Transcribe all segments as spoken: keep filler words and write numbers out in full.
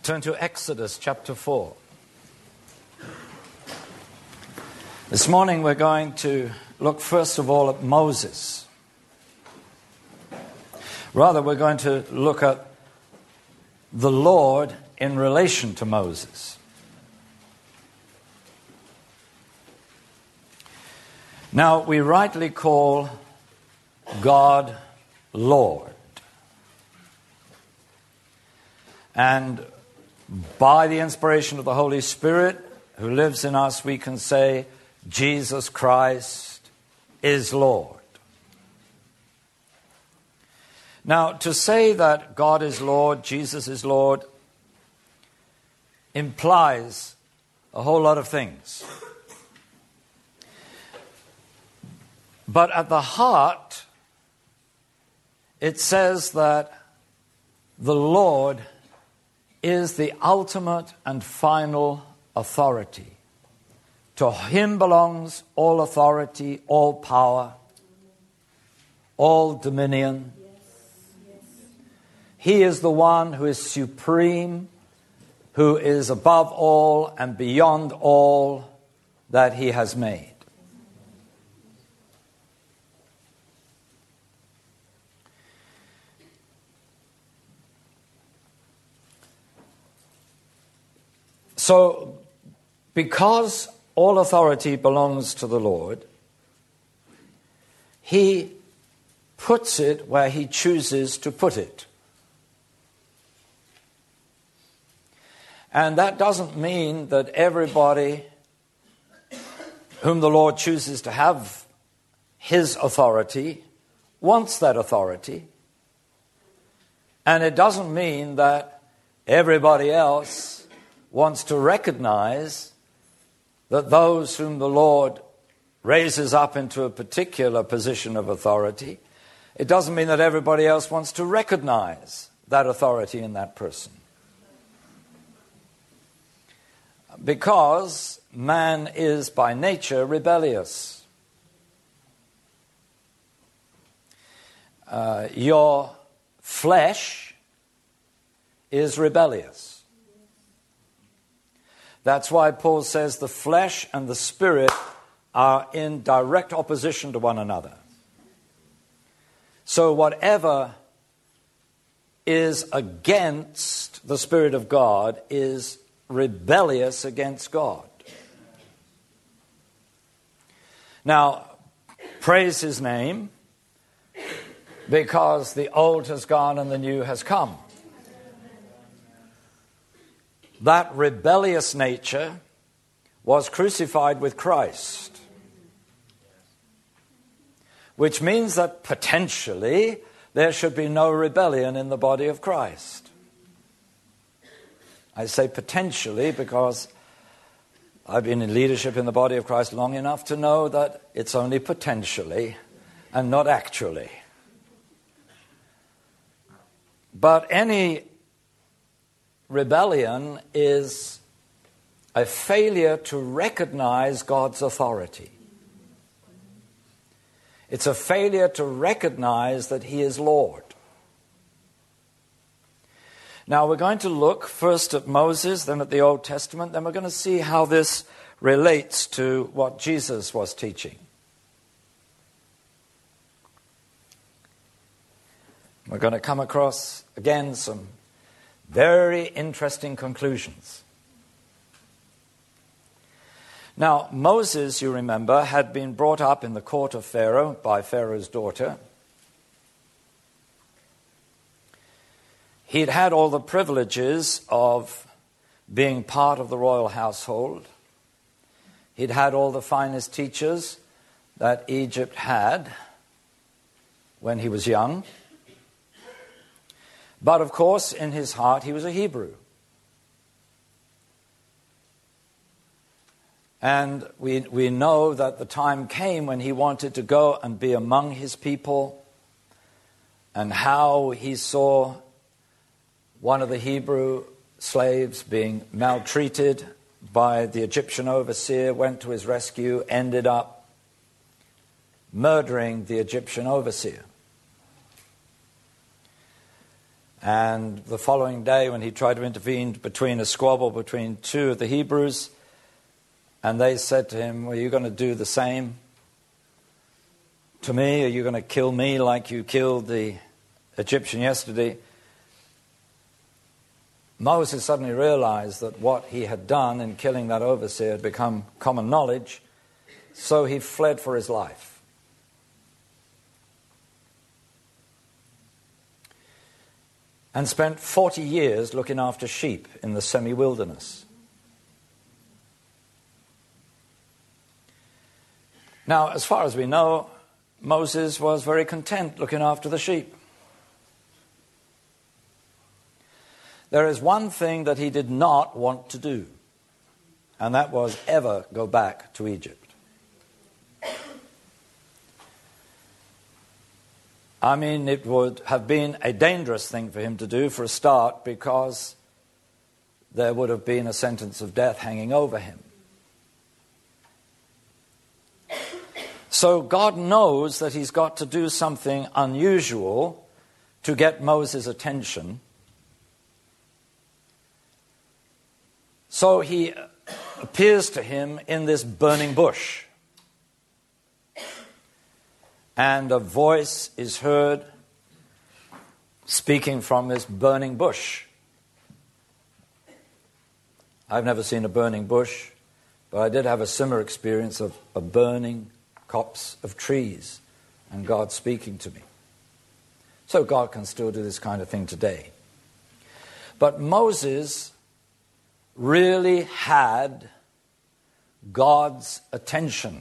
Turn to Exodus chapter four. This morning we're going to look first of all at Moses. Rather, we're going to look at the Lord in relation to Moses. Now, we rightly call God Lord. And by the inspiration of the Holy Spirit who lives in us, we can say, Jesus Christ is Lord. Now, to say that God is Lord, Jesus is Lord, implies a whole lot of things. But at the heart, it says that the Lord is the ultimate and final authority. To him belongs all authority, all power, all dominion. He is the one who is supreme, who is above all and beyond all that he has made. So, because all authority belongs to the Lord, he puts it where he chooses to put it. And that doesn't mean that everybody whom the Lord chooses to have his authority wants that authority. And it doesn't mean that everybody else wants to recognize that those whom the Lord raises up into a particular position of authority, it doesn't mean that everybody else wants to recognize that authority in that person. Because man is by nature rebellious. Uh, your flesh is rebellious. That's why Paul says the flesh and the spirit are in direct opposition to one another. So whatever is against the Spirit of God is rebellious against God. Now, praise his name, because the old has gone and the new has come. That rebellious nature was crucified with Christ, which means that potentially there should be no rebellion in the body of Christ. I say potentially because I've been in leadership in the body of Christ long enough to know that it's only potentially and not actually. But any rebellion is a failure to recognize God's authority. It's a failure to recognize that he is Lord. Now we're going to look first at Moses, then at the Old Testament, then we're going to see how this relates to what Jesus was teaching. We're going to come across, again, some very interesting conclusions. Now, Moses, you remember, had been brought up in the court of Pharaoh by Pharaoh's daughter. He'd had all the privileges of being part of the royal household. He'd had all the finest teachers that Egypt had when he was young. But of course, in his heart, he was a Hebrew. And we, we know that the time came when he wanted to go and be among his people, and how he saw one of the Hebrew slaves being maltreated by the Egyptian overseer, went to his rescue, ended up murdering the Egyptian overseer. And the following day, when he tried to intervene between a squabble between two of the Hebrews, and they said to him, well, are you going to do the same to me? Are you going to kill me like you killed the Egyptian yesterday? Moses suddenly realized that what he had done in killing that overseer had become common knowledge, so he fled for his life. And spent forty years looking after sheep in the semi-wilderness. Now, as far as we know, Moses was very content looking after the sheep. There is one thing that he did not want to do, and that was ever go back to Egypt. I mean, it would have been a dangerous thing for him to do for a start, because there would have been a sentence of death hanging over him. So God knows that he's got to do something unusual to get Moses' attention. So he appears to him in this burning bush. And a voice is heard speaking from this burning bush. I've never seen a burning bush, but I did have a similar experience of a burning copse of trees and God speaking to me. So God can still do this kind of thing today. But Moses really had God's attention.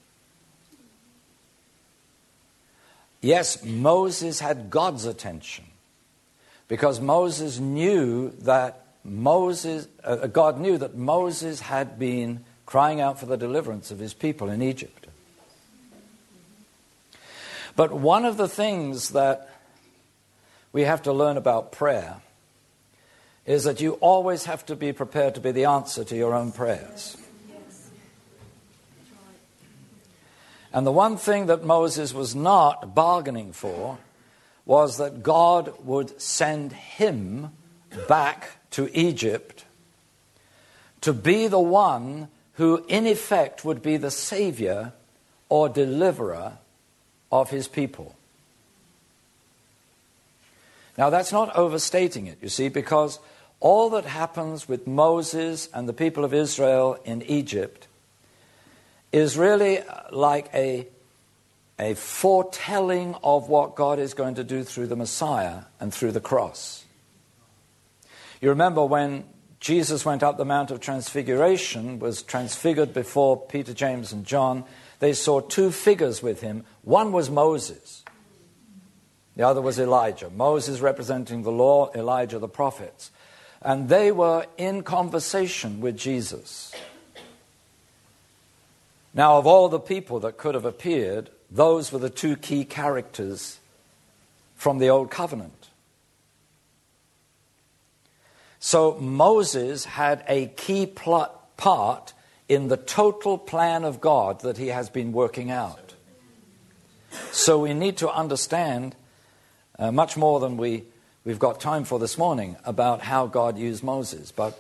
Yes, Moses had God's attention, because Moses knew that Moses, uh, God knew that Moses had been crying out for the deliverance of his people in Egypt. But one of the things that we have to learn about prayer is that you always have to be prepared to be the answer to your own prayers. And the one thing that Moses was not bargaining for was that God would send him back to Egypt to be the one who in effect would be the savior or deliverer of his people. Now that's not overstating it, you see, because all that happens with Moses and the people of Israel in Egypt is really like a, a foretelling of what God is going to do through the Messiah and through the cross. You remember when Jesus went up the Mount of Transfiguration, was transfigured before Peter, James, and John, they saw two figures with him. One was Moses. The other was Elijah. Moses representing the law, Elijah the prophets. And they were in conversation with Jesus. Now, of all the people that could have appeared, those were the two key characters from the Old Covenant. So Moses had a key plot part in the total plan of God that he has been working out. So we need to understand uh, much more than we, we've got time for this morning about how God used Moses. But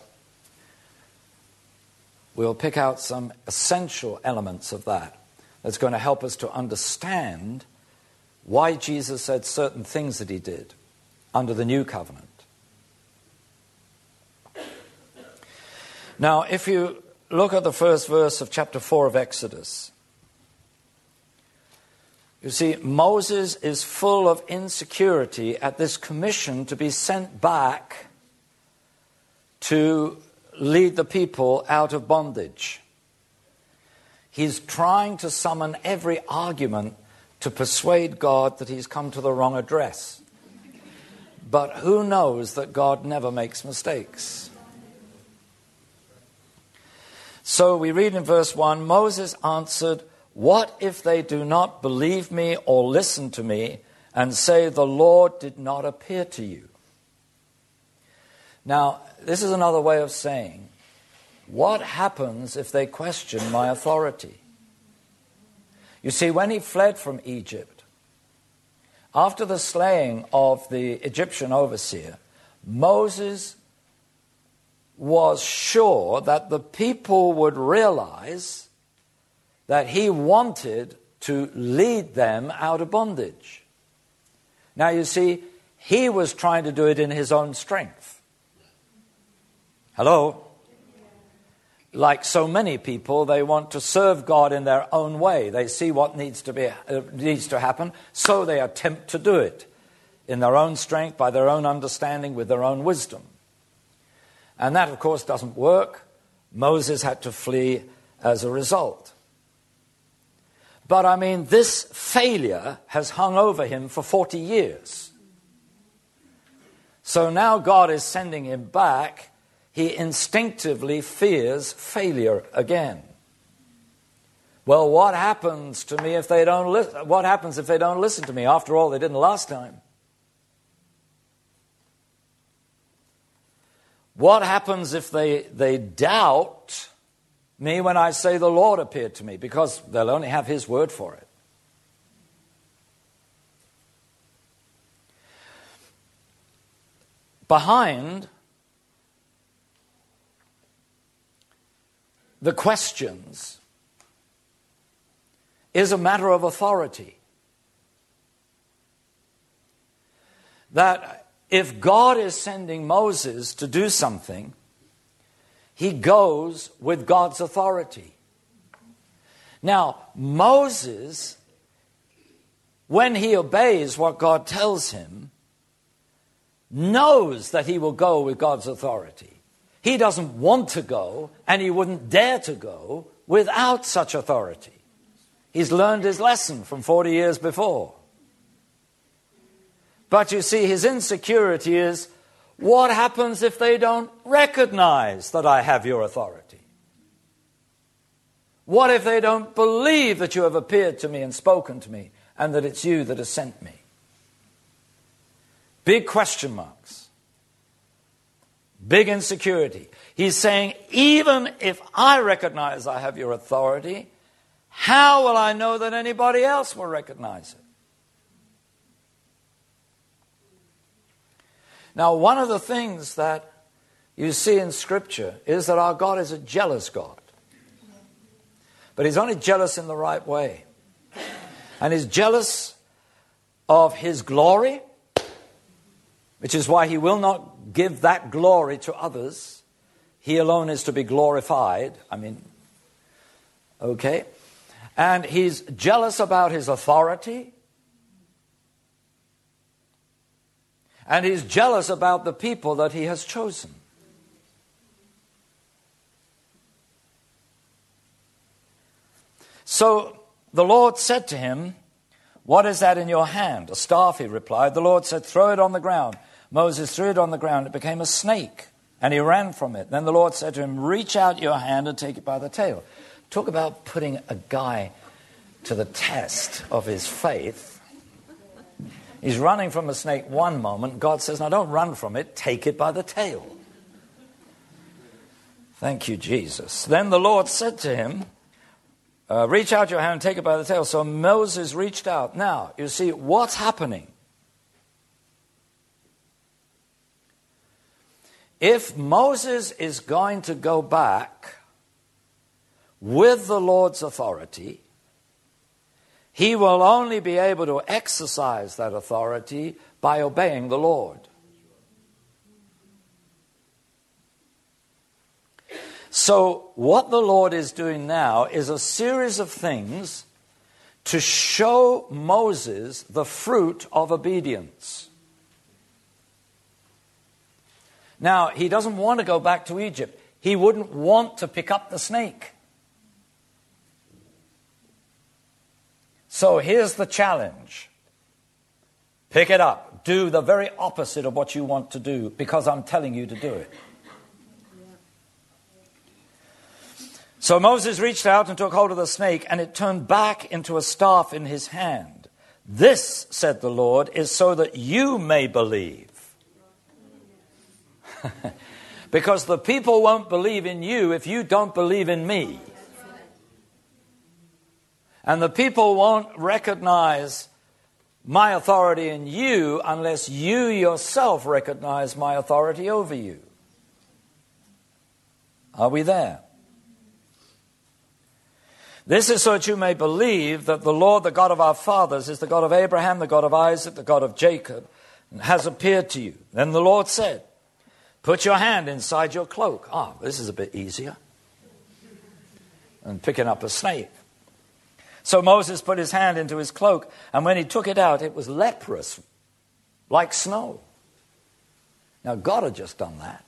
we'll pick out some essential elements of that that's going to help us to understand why Jesus said certain things that he did under the new covenant. Now, if you look at the first verse of chapter four of Exodus, you see, Moses is full of insecurity at this commission to be sent back to lead the people out of bondage. He's trying to summon every argument to persuade God that he's come to the wrong address. But who knows that God never makes mistakes? So we read in verse one, Moses answered, "What if they do not believe me or listen to me and say the Lord did not appear to you?" Now, this is another way of saying, what happens if they question my authority? You see, when he fled from Egypt, After the slaying of the Egyptian overseer, Moses was sure that the people would realize that he wanted to lead them out of bondage. Now you see, he was trying to do it in his own strength. Hello? Like so many people, they want to serve God in their own way. They see what needs to be uh, needs to happen, so they attempt to do it in their own strength, by their own understanding, with their own wisdom. And that, of course, doesn't work. Moses had to flee as a result. But, I mean, this failure has hung over him for forty years. So now God is sending him back. He instinctively fears failure again. Well, what happens to me if they don't listen? What happens if they don't listen to me? After all, they didn't last time. What happens if they, they doubt me when I say the Lord appeared to me? Because they'll only have his word for it. Behind the questions is a matter of authority. That if God is sending Moses to do something, he goes with God's authority. Now, Moses, when he obeys what God tells him, knows that he will go with God's authority. He doesn't want to go, and he wouldn't dare to go without such authority. He's learned his lesson from forty years before. But you see, his insecurity is, what happens if they don't recognize that I have your authority? What if they don't believe that you have appeared to me and spoken to me, and that it's you that has sent me? Big question marks. Big insecurity. He's saying, even if I recognize I have your authority, how will I know that anybody else will recognize it? Now, one of the things that you see in Scripture is that our God is a jealous God. But he's only jealous in the right way. And he's jealous of his glory, which is why he will not give that glory to others. He alone is to be glorified. I mean, okay. And he's jealous about his authority. And he's jealous about the people that he has chosen. So the Lord said to him, "What is that in your hand?" "A staff," he replied. The Lord said, "Throw it on the ground." Moses threw it on the ground. It became a snake, and he ran from it. Then the Lord said to him, "Reach out your hand and take it by the tail." Talk about putting a guy to the test of his faith. He's running from a snake one moment. God says, "No, don't run from it. Take it by the tail." Thank you, Jesus. Then the Lord said to him, uh, "Reach out your hand and take it by the tail." So Moses reached out. Now, you see, what's happening? If Moses is going to go back with the Lord's authority, he will only be able to exercise that authority by obeying the Lord. So what the Lord is doing now is a series of things to show Moses the fruit of obedience. Now, he doesn't want to go back to Egypt. He wouldn't want to pick up the snake. So here's the challenge. Pick it up. Do the very opposite of what you want to do, because I'm telling you to do it. So Moses reached out and took hold of the snake, and it turned back into a staff in his hand. "This," said the Lord, "is so that you may believe." Because the people won't believe in you if you don't believe in me. And the people won't recognize my authority in you unless you yourself recognize my authority over you. Are we there? This is so that you may believe that the Lord, the God of our fathers, is the God of Abraham, the God of Isaac, the God of Jacob, and has appeared to you. Then the Lord said, put your hand inside your cloak. Ah, this is a bit easier than picking up a snake. So Moses put his hand into his cloak, and when he took it out, it was leprous, like snow. Now, God had just done that.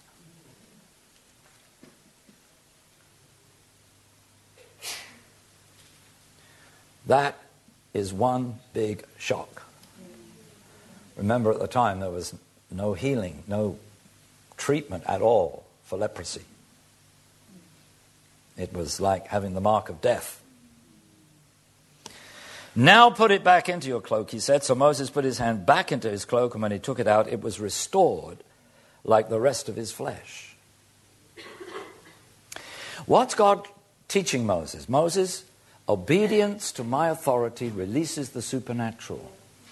That is one big shock. Remember, at the time, there was no healing, no treatment at all for leprosy. It was like having the mark of death. Now put it back into your cloak, he said. So Moses put his hand back into his cloak, and when he took it out, it was restored like the rest of his flesh. What's God teaching Moses? Moses, obedience to my authority releases the supernatural.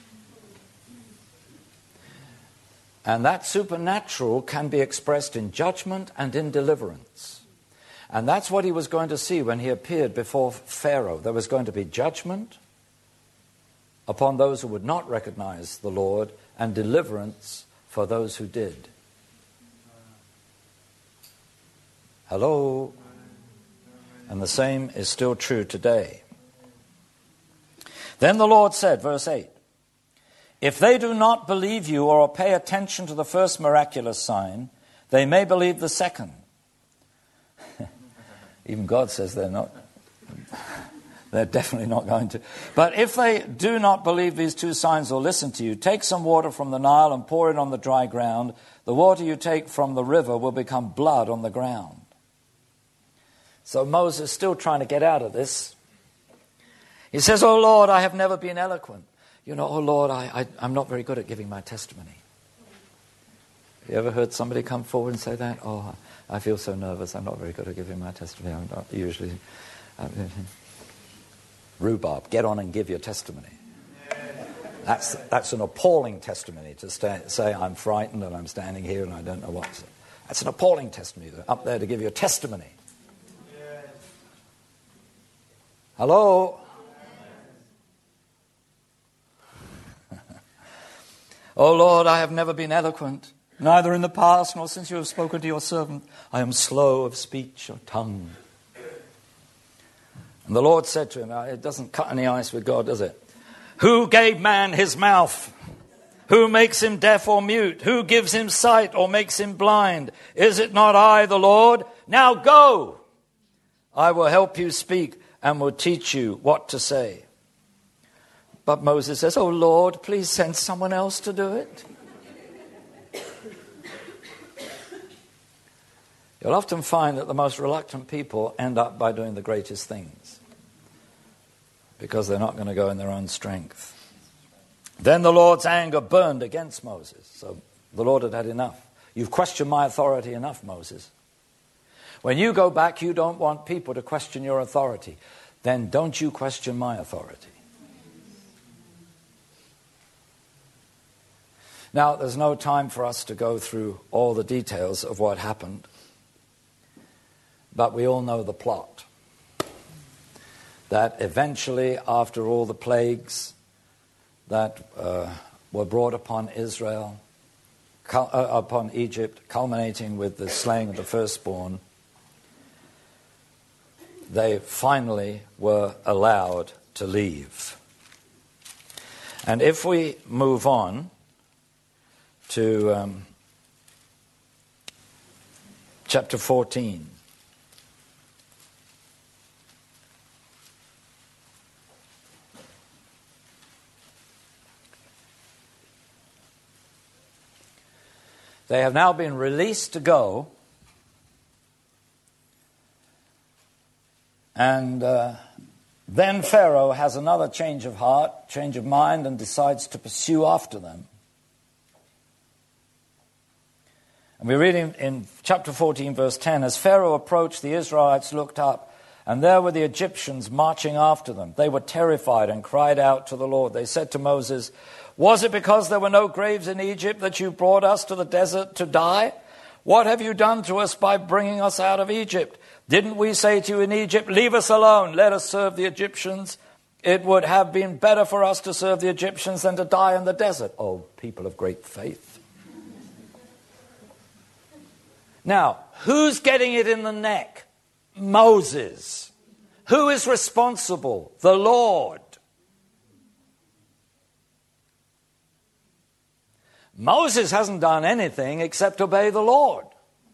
And that supernatural can be expressed in judgment and in deliverance. And that's what he was going to see when he appeared before Pharaoh. There was going to be judgment upon those who would not recognize the Lord, and deliverance for those who did. Hello? And the same is still true today. Then the Lord said, verse eight, if they do not believe you or pay attention to the first miraculous sign, they may believe the second. Even God says they're not. They're definitely not going to. But if they do not believe these two signs or listen to you, take some water from the Nile and pour it on the dry ground. The water you take from the river will become blood on the ground. So Moses is still trying to get out of this. He says, oh Lord, I have never been eloquent. You know, oh Lord, I, I, I'm not very good at giving my testimony. Have you ever heard somebody come forward and say that? Oh, I feel so nervous. I'm not very good at giving my testimony. I'm not usually... Uh, Rhubarb, get on and give your testimony. That's that's an appalling testimony to sta- say I'm frightened and I'm standing here and I don't know what. That's an appalling testimony. They're up there to give you a testimony. Hello? Oh Lord, I have never been eloquent, neither in the past nor since you have spoken to your servant. I am slow of speech or tongue. And the Lord said to him, it doesn't cut any ice with God, does it? Who gave man his mouth? Who makes him deaf or mute? Who gives him sight or makes him blind? Is it not I, the Lord? Now go! I will help you speak and will teach you what to say. But Moses says, oh Lord, please send someone else to do it. You'll often find that the most reluctant people end up by doing the greatest things because they're not going to go in their own strength. Then the Lord's anger burned against Moses. So the Lord had had enough. You've questioned my authority enough, Moses. When you go back, you don't want people to question your authority. Then don't you question my authority. Now, there's no time for us to go through all the details of what happened. But we all know the plot. That eventually, after all the plagues that uh, were brought upon Israel, cul- uh, upon Egypt, culminating with the slaying of the firstborn, they finally were allowed to leave. And if we move on to um, chapter fourteen. They have now been released to go, and uh, then Pharaoh has another change of heart, change of mind, and decides to pursue after them. And we read in, in chapter fourteen, verse ten, as Pharaoh approached, the Israelites looked up, And there were the Egyptians marching after them. They were terrified and cried out to the Lord. They said to Moses, "Was it because there were no graves in Egypt that you brought us to the desert to die? What have you done to us by bringing us out of Egypt? Didn't we say to you in Egypt, 'Leave us alone, let us serve the Egyptians'? It would have been better for us to serve the Egyptians than to die in the desert." Oh, people of great faith. Now, who's getting it in the neck? Moses. Who is responsible? The Lord. Moses hasn't done anything except obey the Lord.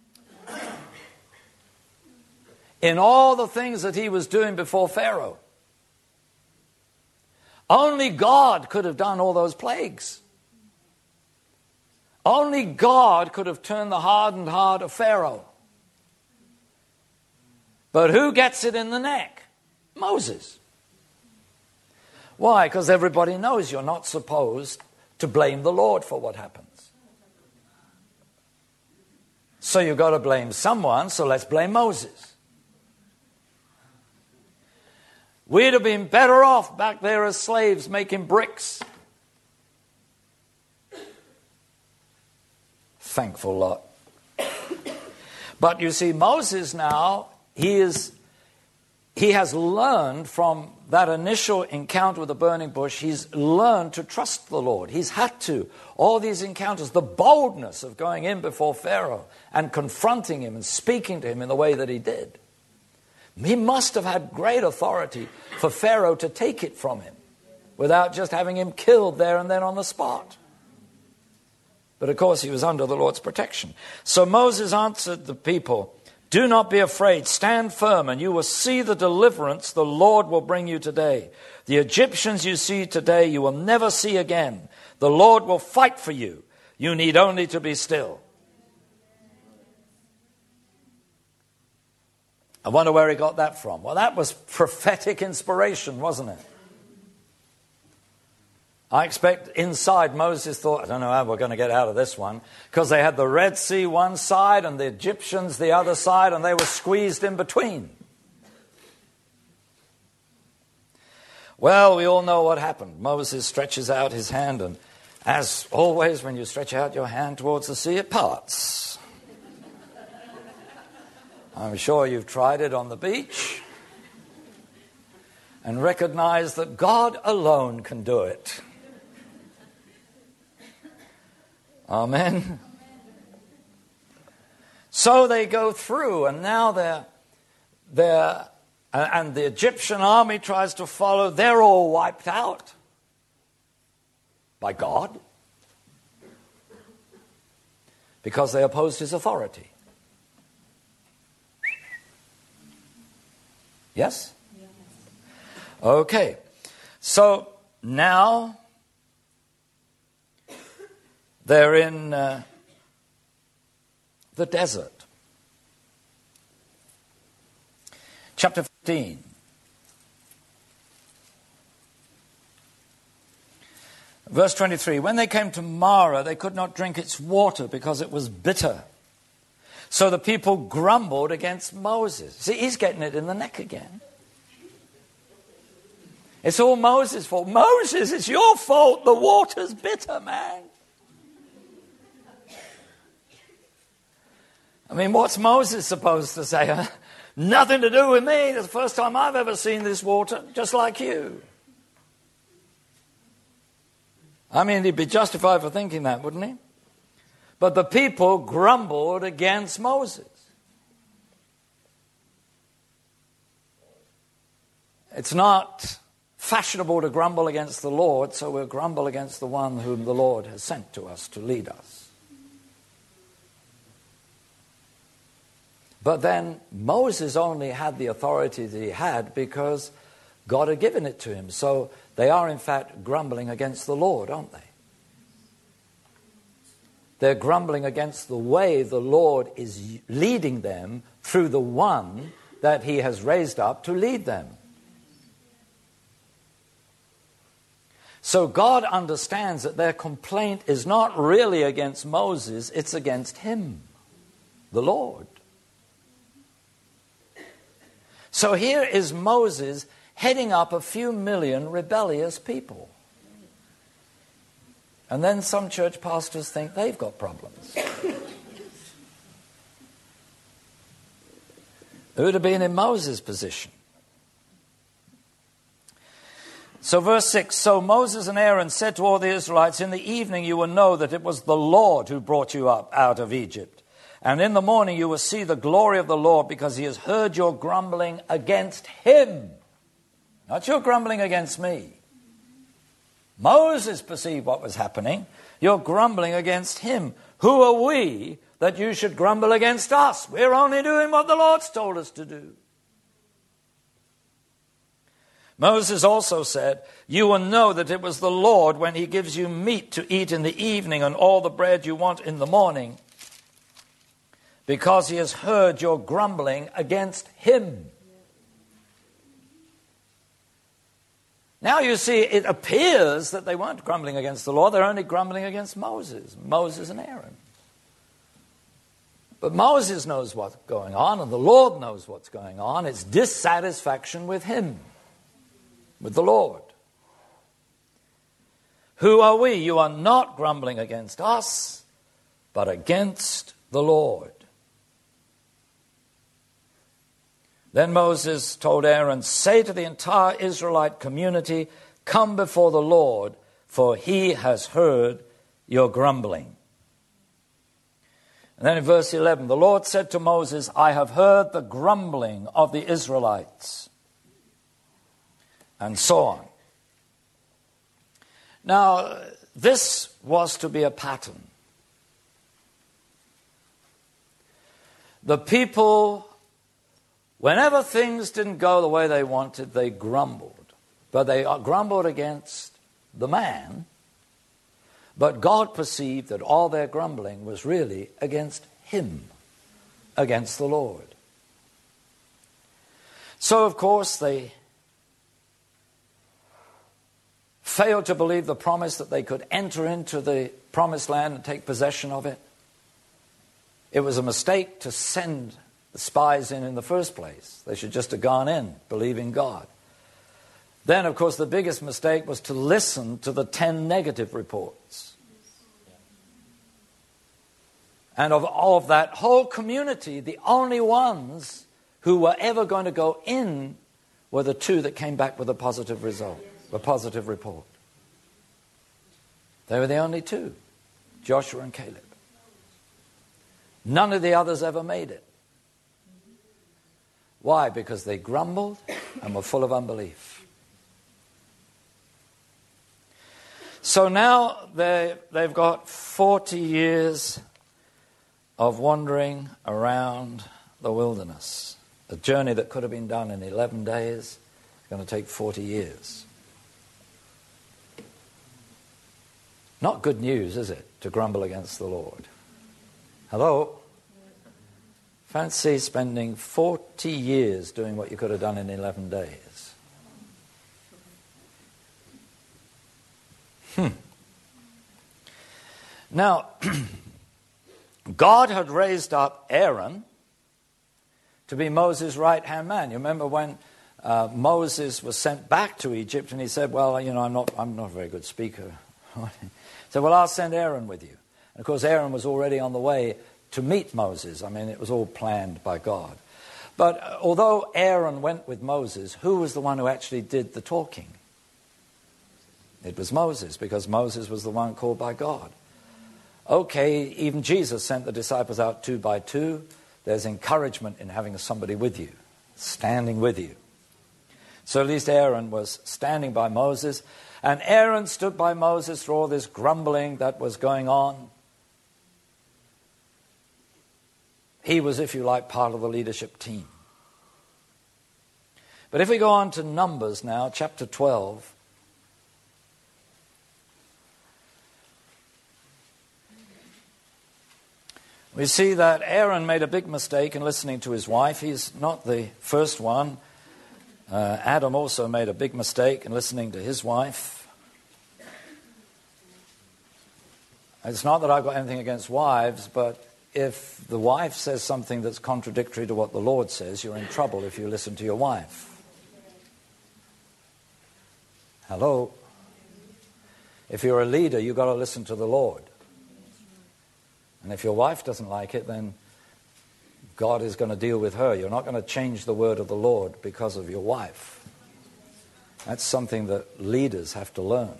In all the things that he was doing before Pharaoh. Only God could have done all those plagues. Only God could have turned the hardened heart of Pharaoh. But who gets it in the neck? Moses. Why? Because everybody knows you're not supposed to blame the Lord for what happens. So you've got to blame someone, so let's blame Moses. We'd have been better off back there as slaves making bricks. Thankful lot. But you see, Moses now, he is he has learned from that initial encounter with the burning bush, he's learned to trust the Lord. He's had to. All these encounters, the boldness of going in before Pharaoh and confronting him and speaking to him in the way that he did. He must have had great authority for Pharaoh to take it from him without just having him killed there and then on the spot. But of course he was under the Lord's protection. So Moses answered the people, "Do not be afraid, stand firm, and you will see the deliverance the Lord will bring you today. The Egyptians you see today you will never see again. The Lord will fight for you. You need only to be still." I wonder where he got that from. Well, that was prophetic inspiration, wasn't it? I expect inside Moses thought, I don't know how we're going to get out of this one, because they had the Red Sea one side and the Egyptians the other side, and they were squeezed in between. Well, we all know what happened. Moses stretches out his hand, and as always, when you stretch out your hand towards the sea, it parts. I'm sure you've tried it on the beach and recognized that God alone can do it. Amen. So they go through, and now they're, they're, and the Egyptian army tries to follow. They're all wiped out by God because they opposed his authority. Yes? Okay. So now they're in uh, the desert. Chapter fifteen. Verse twenty-three. When they came to Marah, they could not drink its water because it was bitter. So the people grumbled against Moses. See, he's getting it in the neck again. It's all Moses' fault. Moses, it's your fault. The water's bitter, man. I mean, what's Moses supposed to say? Nothing to do with me. It's the first time I've ever seen this water, just like you. I mean, he'd be justified for thinking that, wouldn't he? But the people grumbled against Moses. It's not fashionable to grumble against the Lord, so we'll grumble against the one whom the Lord has sent to us to lead us. But then Moses only had the authority that he had because God had given it to him. So they are in fact grumbling against the Lord, aren't they? They're grumbling against the way the Lord is leading them through the one that he has raised up to lead them. So God understands that their complaint is not really against Moses, it's against him, the Lord. So here is Moses heading up a few million rebellious people. And then some church pastors think they've got problems. Who would have been in Moses' position? So verse six, so Moses and Aaron said to all the Israelites, in the evening you will know that it was the Lord who brought you up out of Egypt. And in the morning you will see the glory of the Lord, because he has heard your grumbling against him. Not your grumbling against me. Moses perceived what was happening. You're grumbling against him. Who are we that you should grumble against us? We're only doing what the Lord's told us to do. Moses also said, you will know that it was the Lord when he gives you meat to eat in the evening and all the bread you want in the morning, because he has heard your grumbling against him. Now you see, it appears that they weren't grumbling against the Lord, they're only grumbling against Moses, Moses and Aaron. But Moses knows what's going on, and the Lord knows what's going on. It's dissatisfaction with him, with the Lord. Who are we? You are not grumbling against us, but against the Lord. Then Moses told Aaron, say to the entire Israelite community, come before the Lord, for he has heard your grumbling. And then in verse eleven, the Lord said to Moses, I have heard the grumbling of the Israelites. And so on. Now, this was to be a pattern. The people, whenever things didn't go the way they wanted, they grumbled. But they grumbled against the man. But God perceived that all their grumbling was really against him, against the Lord. So, of course, they failed to believe the promise that they could enter into the promised land and take possession of it. It was a mistake to send the spies in in the first place. They should just have gone in, believing God. Then, of course, the biggest mistake was to listen to the ten negative reports. And of, of that whole community, the only ones who were ever going to go in were the two that came back with a positive result, a positive report. They were the only two, Joshua and Caleb. None of the others ever made it. Why? Because they grumbled and were full of unbelief. So now they, they've got forty years of wandering around the wilderness. A journey that could have been done in eleven days is going to take forty years. Not good news, is it, to grumble against the Lord? Hello? Fancy spending forty years doing what you could have done in eleven days. Hmm. Now, God had raised up Aaron to be Moses' right-hand man. You remember when uh, Moses was sent back to Egypt and he said, well, you know, I'm not, I'm not a very good speaker. He said, well, I'll send Aaron with you. And of course, Aaron was already on the way to meet Moses. I mean, it was all planned by God. But uh, although Aaron went with Moses, who was the one who actually did the talking? It was Moses, because Moses was the one called by God. Okay, even Jesus sent the disciples out two by two. There's encouragement in having somebody with you, standing with you. So at least Aaron was standing by Moses. And Aaron stood by Moses through all this grumbling that was going on. He was, if you like, part of the leadership team. But if we go on to Numbers now, chapter twelve. We see that Aaron made a big mistake in listening to his wife. He's not the first one. Uh, Adam also made a big mistake in listening to his wife. It's not that I've got anything against wives, but if the wife says something that's contradictory to what the Lord says, you're in trouble if you listen to your wife. Hello? If you're a leader, you've got to listen to the Lord. And if your wife doesn't like it, then God is going to deal with her. You're not going to change the word of the Lord because of your wife. That's something that leaders have to learn.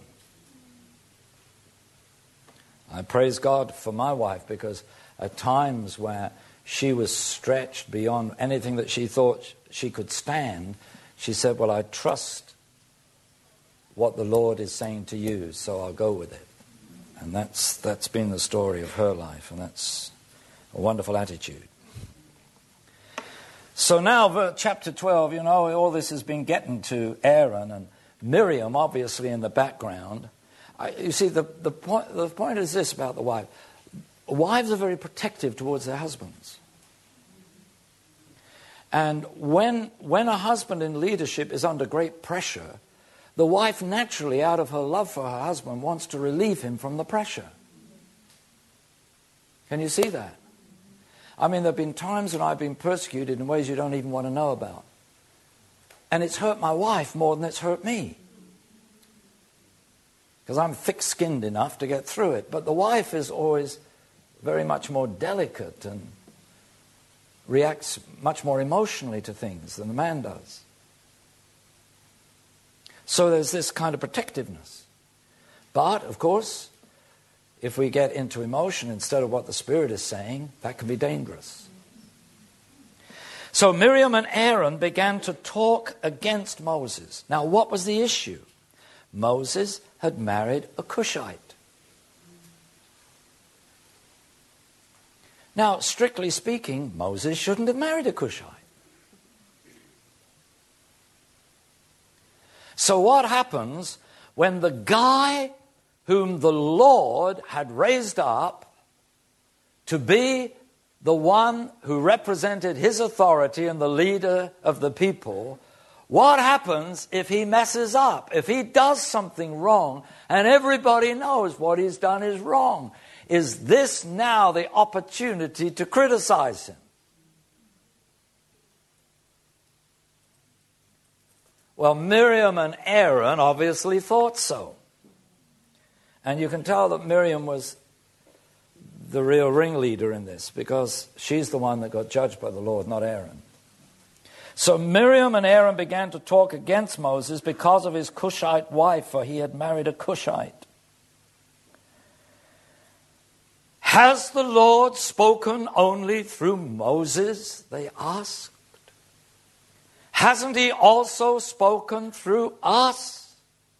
I praise God for my wife, because at times where she was stretched beyond anything that she thought she could stand, she said, well, I trust what the Lord is saying to you, so I'll go with it. And that's that's been the story of her life, and that's a wonderful attitude. So now, chapter twelve, you know, all this has been getting to Aaron and Miriam, obviously in the background. I, you see, the, the, point, the point is this about the wife. Wives are very protective towards their husbands. And when, when a husband in leadership is under great pressure, the wife naturally, out of her love for her husband, wants to relieve him from the pressure. Can you see that? I mean, there have been times when I've been persecuted in ways you don't even want to know about. And it's hurt my wife more than it's hurt me. Because I'm thick-skinned enough to get through it. But the wife is always very much more delicate and reacts much more emotionally to things than the man does. So there's this kind of protectiveness. But, of course, if we get into emotion instead of what the Spirit is saying, that can be dangerous. So Miriam and Aaron began to talk against Moses. Now, what was the issue? Moses had married a Cushite. Now, strictly speaking, Moses shouldn't have married a Cushite. So what happens when the guy whom the Lord had raised up to be the one who represented his authority and the leader of the people, what happens if he messes up? If he does something wrong and everybody knows what he's done is wrong? Is this now the opportunity to criticize him? Well, Miriam and Aaron obviously thought so. And you can tell that Miriam was the real ringleader in this, because she's the one that got judged by the Lord, not Aaron. So Miriam and Aaron began to talk against Moses because of his Cushite wife, for he had married a Cushite. Has the Lord spoken only through Moses? They asked. Hasn't he also spoken through us?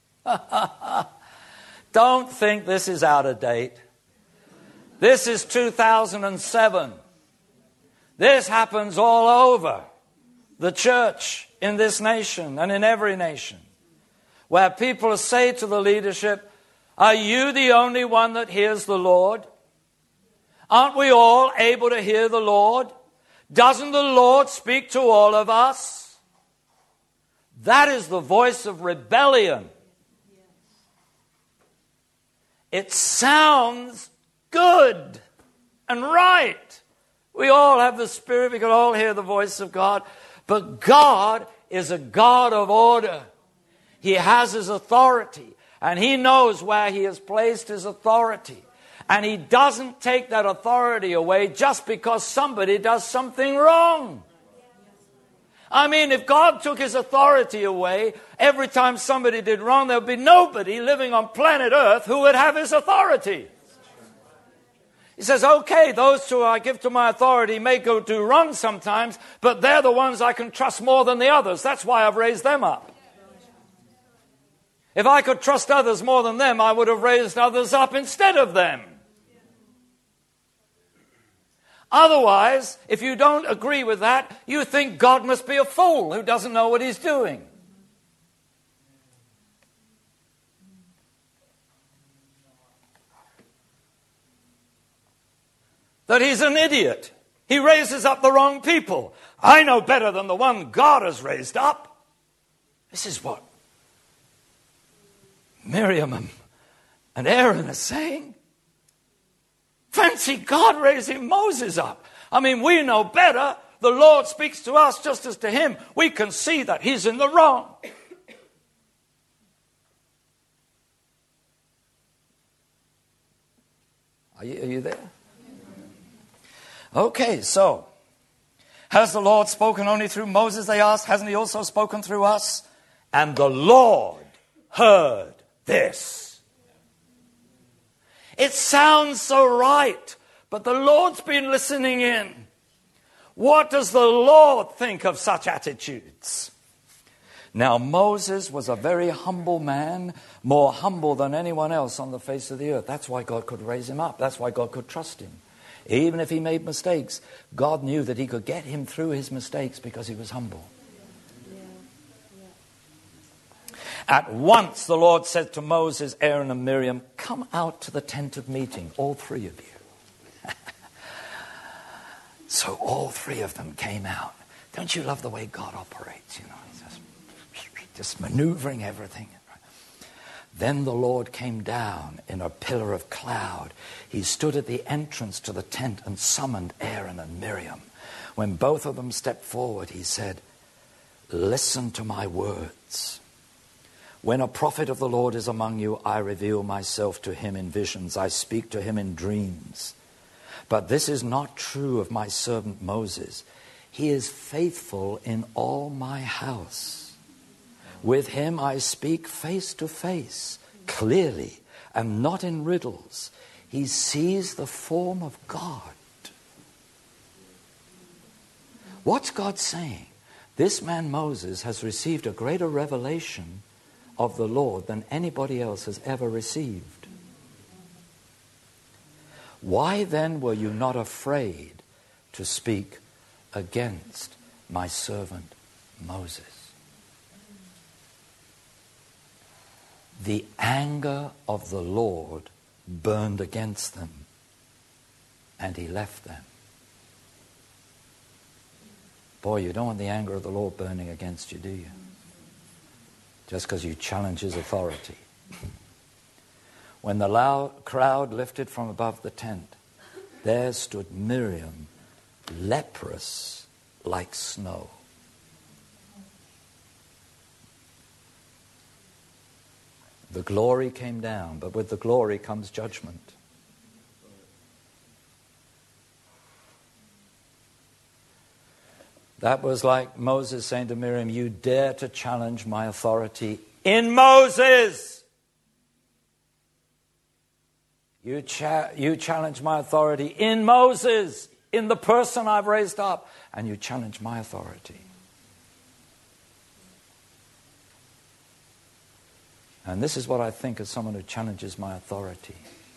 Don't think this is out of date. This is two thousand seven. This happens all over the church in this nation and in every nation, where people say to the leadership, are you the only one that hears the Lord? Aren't we all able to hear the Lord? Doesn't the Lord speak to all of us? That is the voice of rebellion. It sounds good and right. We all have the Spirit. We can all hear the voice of God. But God is a God of order. He has his authority. And he knows where he has placed his authority. And he doesn't take that authority away just because somebody does something wrong. I mean, if God took his authority away every time somebody did wrong, there would be nobody living on planet Earth who would have his authority. He says, okay, those who I give to my authority may go do wrong sometimes, but they're the ones I can trust more than the others. That's why I've raised them up. If I could trust others more than them, I would have raised others up instead of them. Otherwise, if you don't agree with that, you think God must be a fool who doesn't know what he's doing. That he's an idiot. He raises up the wrong people. I know better than the one God has raised up. This is what Miriam and Aaron are saying. Friends, Fancy God raising Moses up. I mean, we know better. The Lord speaks to us just as to him. We can see that he's in the wrong. Are you, are you there? Okay, so, has the Lord spoken only through Moses, they asked? Hasn't he also spoken through us? And the Lord heard this. It sounds so right, but the Lord's been listening in. What does the Lord think of such attitudes? Now, Moses was a very humble man, more humble than anyone else on the face of the earth. That's why God could raise him up. That's why God could trust him. Even if he made mistakes, God knew that he could get him through his mistakes because he was humble. At once the Lord said to Moses, Aaron and Miriam, come out to the tent of meeting, all three of you. So all three of them came out. Don't you love the way God operates? You know, he's just, just maneuvering everything. Then the Lord came down in a pillar of cloud. He stood at the entrance to the tent and summoned Aaron and Miriam. When both of them stepped forward, he said, listen to my words. When a prophet of the Lord is among you, I reveal myself to him in visions. I speak to him in dreams. But this is not true of my servant Moses. He is faithful in all my house. With him I speak face to face, clearly, and not in riddles. He sees the form of God. What's God saying? This man Moses has received a greater revelation of the Lord than anybody else has ever received. Why then were you not afraid to speak against my servant Moses? The anger of the Lord burned against them, and he left them. Boy, you don't want the anger of the Lord burning against you, do you? Just because you challenge his authority. When the loud crowd lifted from above the tent, there stood Miriam, leprous like snow. The glory came down, but with the glory comes judgment. That was like Moses saying to Miriam, you dare to challenge my authority in Moses. You, cha- you challenge my authority in Moses, in the person I've raised up, and you challenge my authority. And this is what I think of someone who challenges my authority.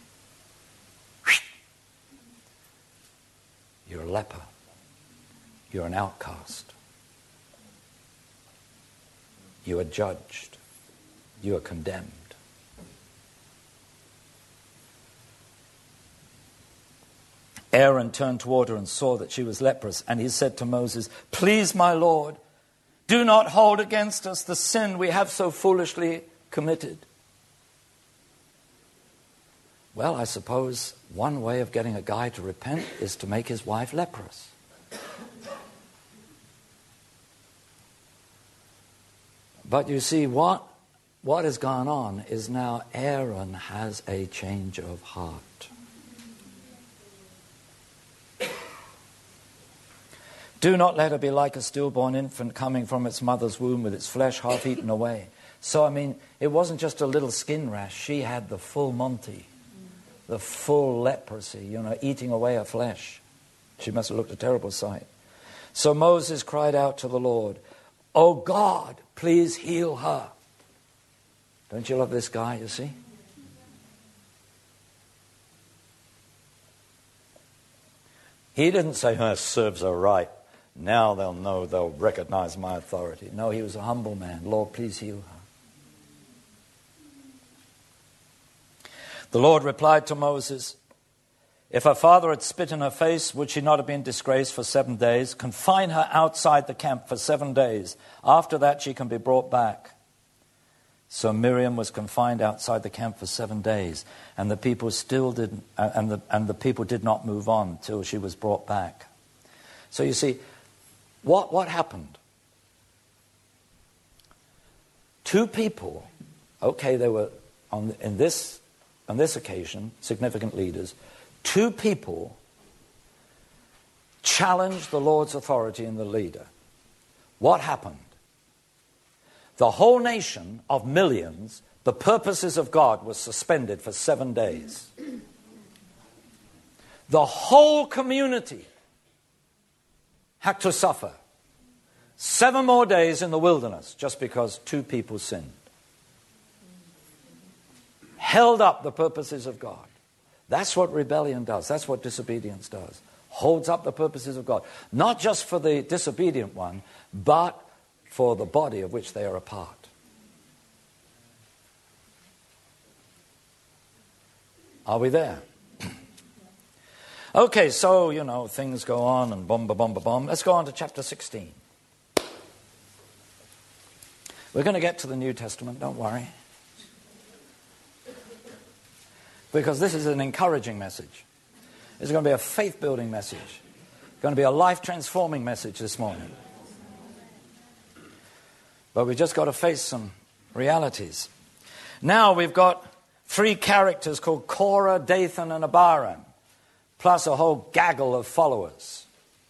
You're a leper. You're an outcast. You are judged. You are condemned. Aaron turned toward her and saw that she was leprous, and he said to Moses, please, my Lord, do not hold against us the sin we have so foolishly committed. Well, I suppose one way of getting a guy to repent is to make his wife leprous. But you see, what, what has gone on is now Aaron has a change of heart. Do not let her be like a stillborn infant coming from its mother's womb with its flesh half eaten away. So, I mean, it wasn't just a little skin rash. She had the full Monty, the full leprosy, you know, eating away her flesh. She must have looked a terrible sight. So Moses cried out to the Lord, oh God, please heal her. Don't you love this guy, you see? He didn't say, oh, serves her right. Now they'll know, they'll recognize my authority. No, he was a humble man. Lord, please heal her. The Lord replied to Moses, if her father had spit in her face, would she not have been disgraced for seven days? Confine her outside the camp for seven days. After that, she can be brought back. So Miriam was confined outside the camp for seven days, and the people still didn't, uh, and the and the people did not move on till she was brought back. So you see, what what happened? Two people, okay, they were on in this on this occasion significant leaders. Two people challenged the Lord's authority in the leader. What happened? The whole nation of millions, the purposes of God was suspended for seven days. The whole community had to suffer seven more days in the wilderness just because two people sinned. Held up the purposes of God. That's what rebellion does. That's what disobedience does. Holds up the purposes of God. Not just for the disobedient one, but for the body of which they are a part. Are we there? Okay, so, you know, things go on and bomb, bomb, bomb, bomb. Let's go on to chapter sixteen. We're going to get to the New Testament, don't worry. Because this is an encouraging message. It's going to be a faith-building message. It's going to be a life-transforming message this morning. But we've just got to face some realities. Now we've got three characters called Korah, Dathan, and Abiram, plus a whole gaggle of followers.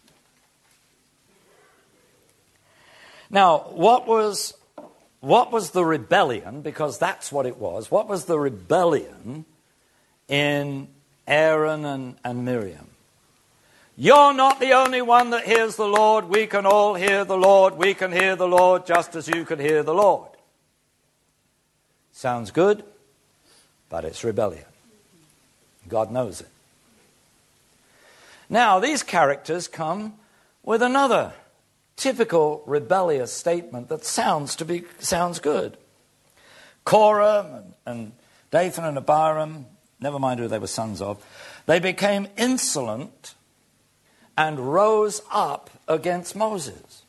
Now, what was, what was the rebellion? Because that's what it was. What was the rebellion in Aaron and, and Miriam? You're not the only one that hears the Lord. We can all hear the Lord. We can hear the Lord just as you can hear the Lord. Sounds good, but it's rebellion. God knows it. Now, these characters come with another typical rebellious statement that sounds to be sounds good. Korah and, and Dathan and Abiram, never mind who they were sons of, they became insolent and rose up against Moses.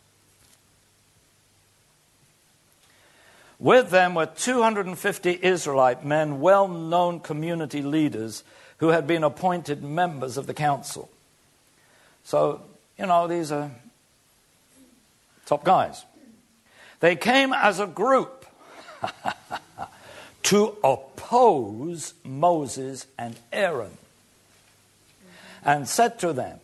With them were two hundred fifty Israelite men, well-known community leaders who had been appointed members of the council. So, you know, these are top guys. They came as a group to oppose Moses and Aaron and said to them,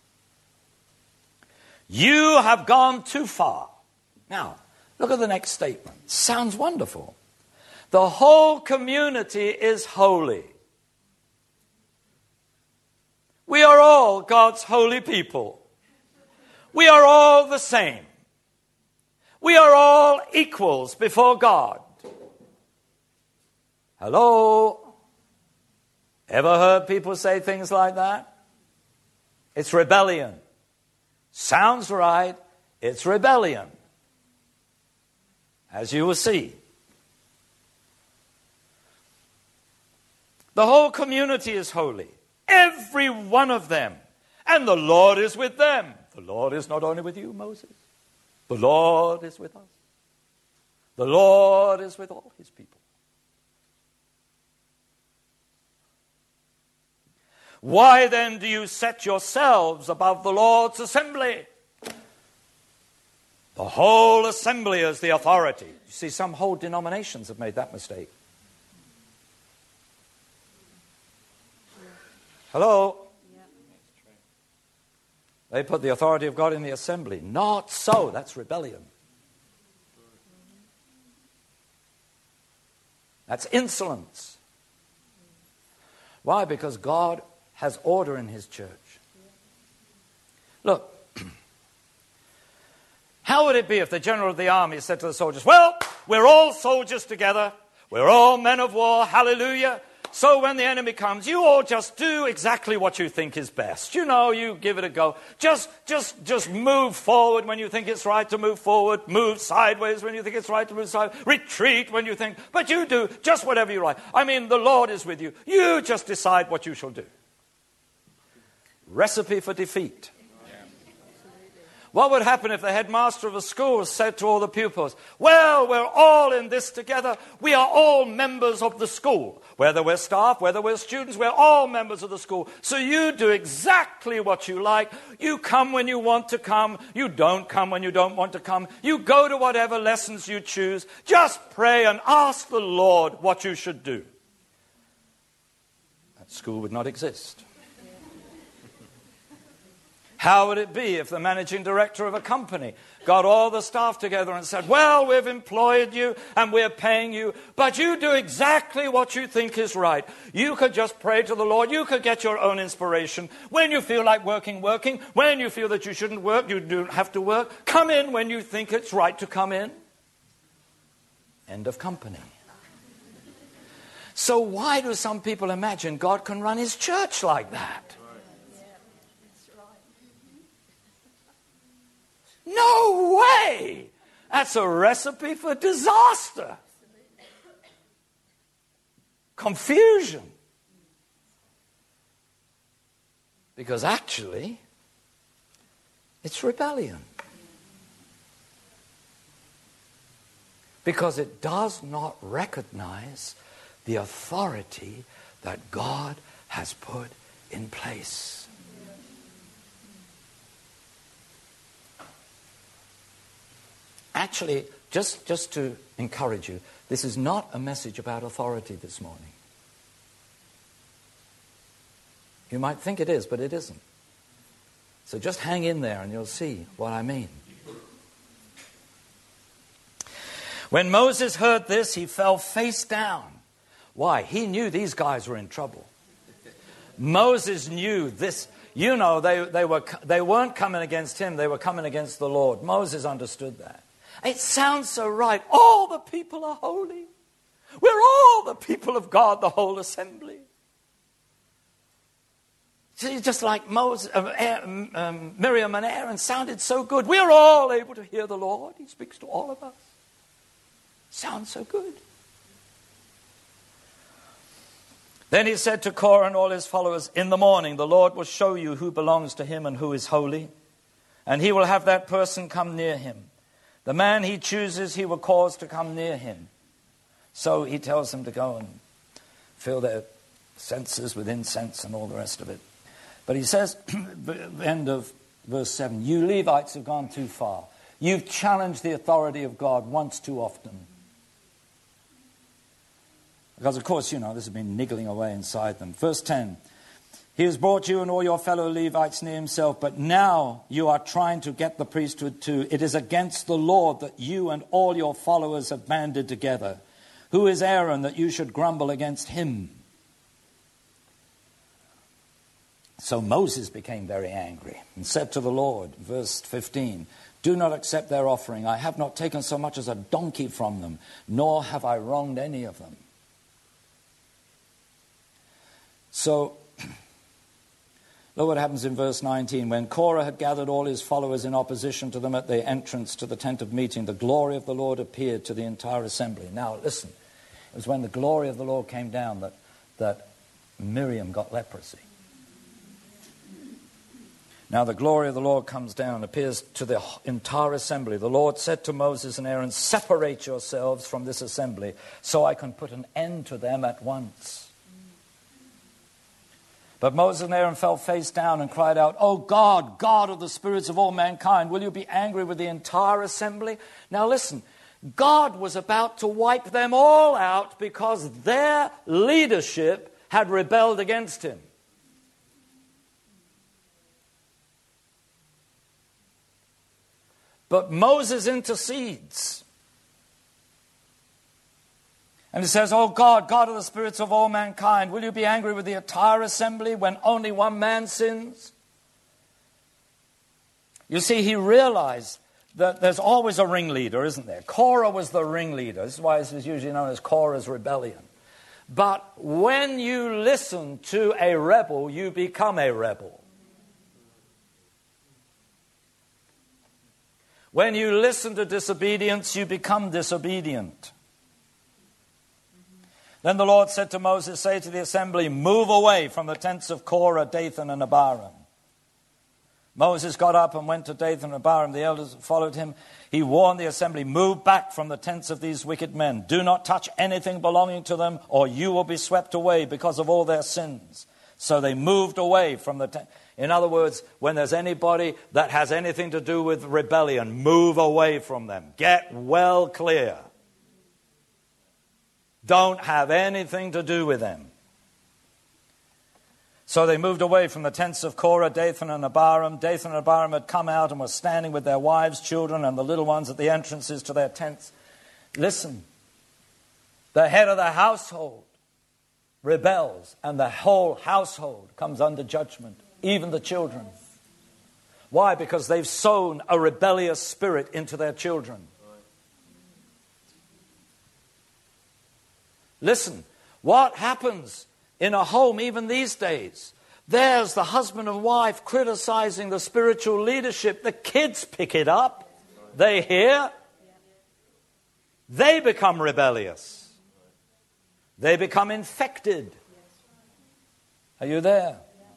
"You have gone too far." Now, look at the next statement. Sounds wonderful. The whole community is holy. We are all God's holy people. We are all the same. We are all equals before God. Hello? Ever heard people say things like that? It's rebellion. Sounds right. It's rebellion. As you will see. The whole community is holy. Every one of them. And the Lord is with them. The Lord is not only with you, Moses. The Lord is with us. The Lord is with all his people. Why then do you set yourselves above the Lord's assembly? The whole assembly is the authority. You see, some whole denominations have made that mistake. Hello? They put the authority of God in the assembly. Not so. That's rebellion. That's insolence. Why? Because God has order in his church. Look, how would it be if the general of the army said to the soldiers, "Well, we're all soldiers together. We're all men of war. Hallelujah. So when the enemy comes, you all just do exactly what you think is best. You know, you give it a go. Just, just, just move forward when you think it's right to move forward. Move sideways when you think it's right to move sideways. Retreat when you think, but you do just whatever you like. I mean, the Lord is with you. You just decide what you shall do." Recipe for defeat. What would happen if the headmaster of a school said to all the pupils, well, we're all in this together. We are all members of the school. Whether we're staff, whether we're students, we're all members of the school. So you do exactly what you like. You come when you want to come. You don't come when you don't want to come. You go to whatever lessons you choose. Just pray and ask the Lord what you should do. That school would not exist. How would it be if the managing director of a company got all the staff together and said, well, we've employed you and we're paying you, but you do exactly what you think is right. You could just pray to the Lord. You could get your own inspiration. When you feel like working, working. When you feel that you shouldn't work, you don't have to work. Come in when you think it's right to come in. End of company. So why do some people imagine God can run his church like that? No way! That's a recipe for disaster. Confusion. Because actually, it's rebellion. Because it does not recognize the authority that God has put in place. Actually, just, just to encourage you, this is not a message about authority this morning. You might think it is, but it isn't. So just hang in there and you'll see what I mean. When Moses heard this, he fell face down. Why? He knew these guys were in trouble. Moses knew this. You know, they, they, were, they weren't coming against him, they were coming against the Lord. Moses understood that. It sounds so right. All the people are holy. We're all the people of God, the whole assembly. See, just like Moses, um, um, Miriam and Aaron sounded so good. We're all able to hear the Lord. He speaks to all of us. Sounds so good. Then he said to Korah and all his followers, in the morning the Lord will show you who belongs to him and who is holy, and he will have that person come near him. The man he chooses, he will cause to come near him. So he tells them to go and fill their censers with incense and all the rest of it. But he says, end of verse seven, you Levites have gone too far. You've challenged the authority of God once too often. Because, of course, you know, this has been niggling away inside them. Verse ten, he has brought you and all your fellow Levites near himself, but now you are trying to get the priesthood too. It is against the Lord that you and all your followers have banded together. Who is Aaron that you should grumble against him? So Moses became very angry and said to the Lord, verse fifteen, do not accept their offering. I have not taken so much as a donkey from them, nor have I wronged any of them. So, look what happens in verse nineteen. When Korah had gathered all his followers in opposition to them at the entrance to the tent of meeting, the glory of the Lord appeared to the entire assembly. Now, listen. It was when the glory of the Lord came down that, that Miriam got leprosy. Now the glory of the Lord comes down, appears to the entire assembly. The Lord said to Moses and Aaron, separate yourselves from this assembly so I can put an end to them at once. But Moses and Aaron fell face down and cried out, oh God, God of the spirits of all mankind, will you be angry with the entire assembly? Now listen, God was about to wipe them all out because their leadership had rebelled against him. But Moses intercedes. And he says, oh God, God of the spirits of all mankind, will you be angry with the entire assembly when only one man sins? You see, he realized that there's always a ringleader, isn't there? Korah was the ringleader. This is why this is usually known as Korah's rebellion. But when you listen to a rebel, you become a rebel. When you listen to disobedience, you become disobedient. Then the Lord said to Moses, say to the assembly, move away from the tents of Korah, Dathan, and Abiram. Moses got up and went to Dathan and Abiram. The elders followed him. He warned the assembly, move back from the tents of these wicked men. Do not touch anything belonging to them, or you will be swept away because of all their sins. So they moved away from the tent. In other words, when there's anybody that has anything to do with rebellion, move away from them. Get well clear. Don't have anything to do with them. So they moved away from the tents of Korah, Dathan and Abiram. Dathan and Abiram had come out and were standing with their wives, children, and the little ones at the entrances to their tents. Listen, the head of the household rebels, and the whole household comes under judgment, even the children. Why? Because they've sown a rebellious spirit into their children. Listen, what happens in a home even these days? There's the husband and wife criticizing the spiritual leadership. The kids pick it up. They hear. They become rebellious. They become infected. Are you there?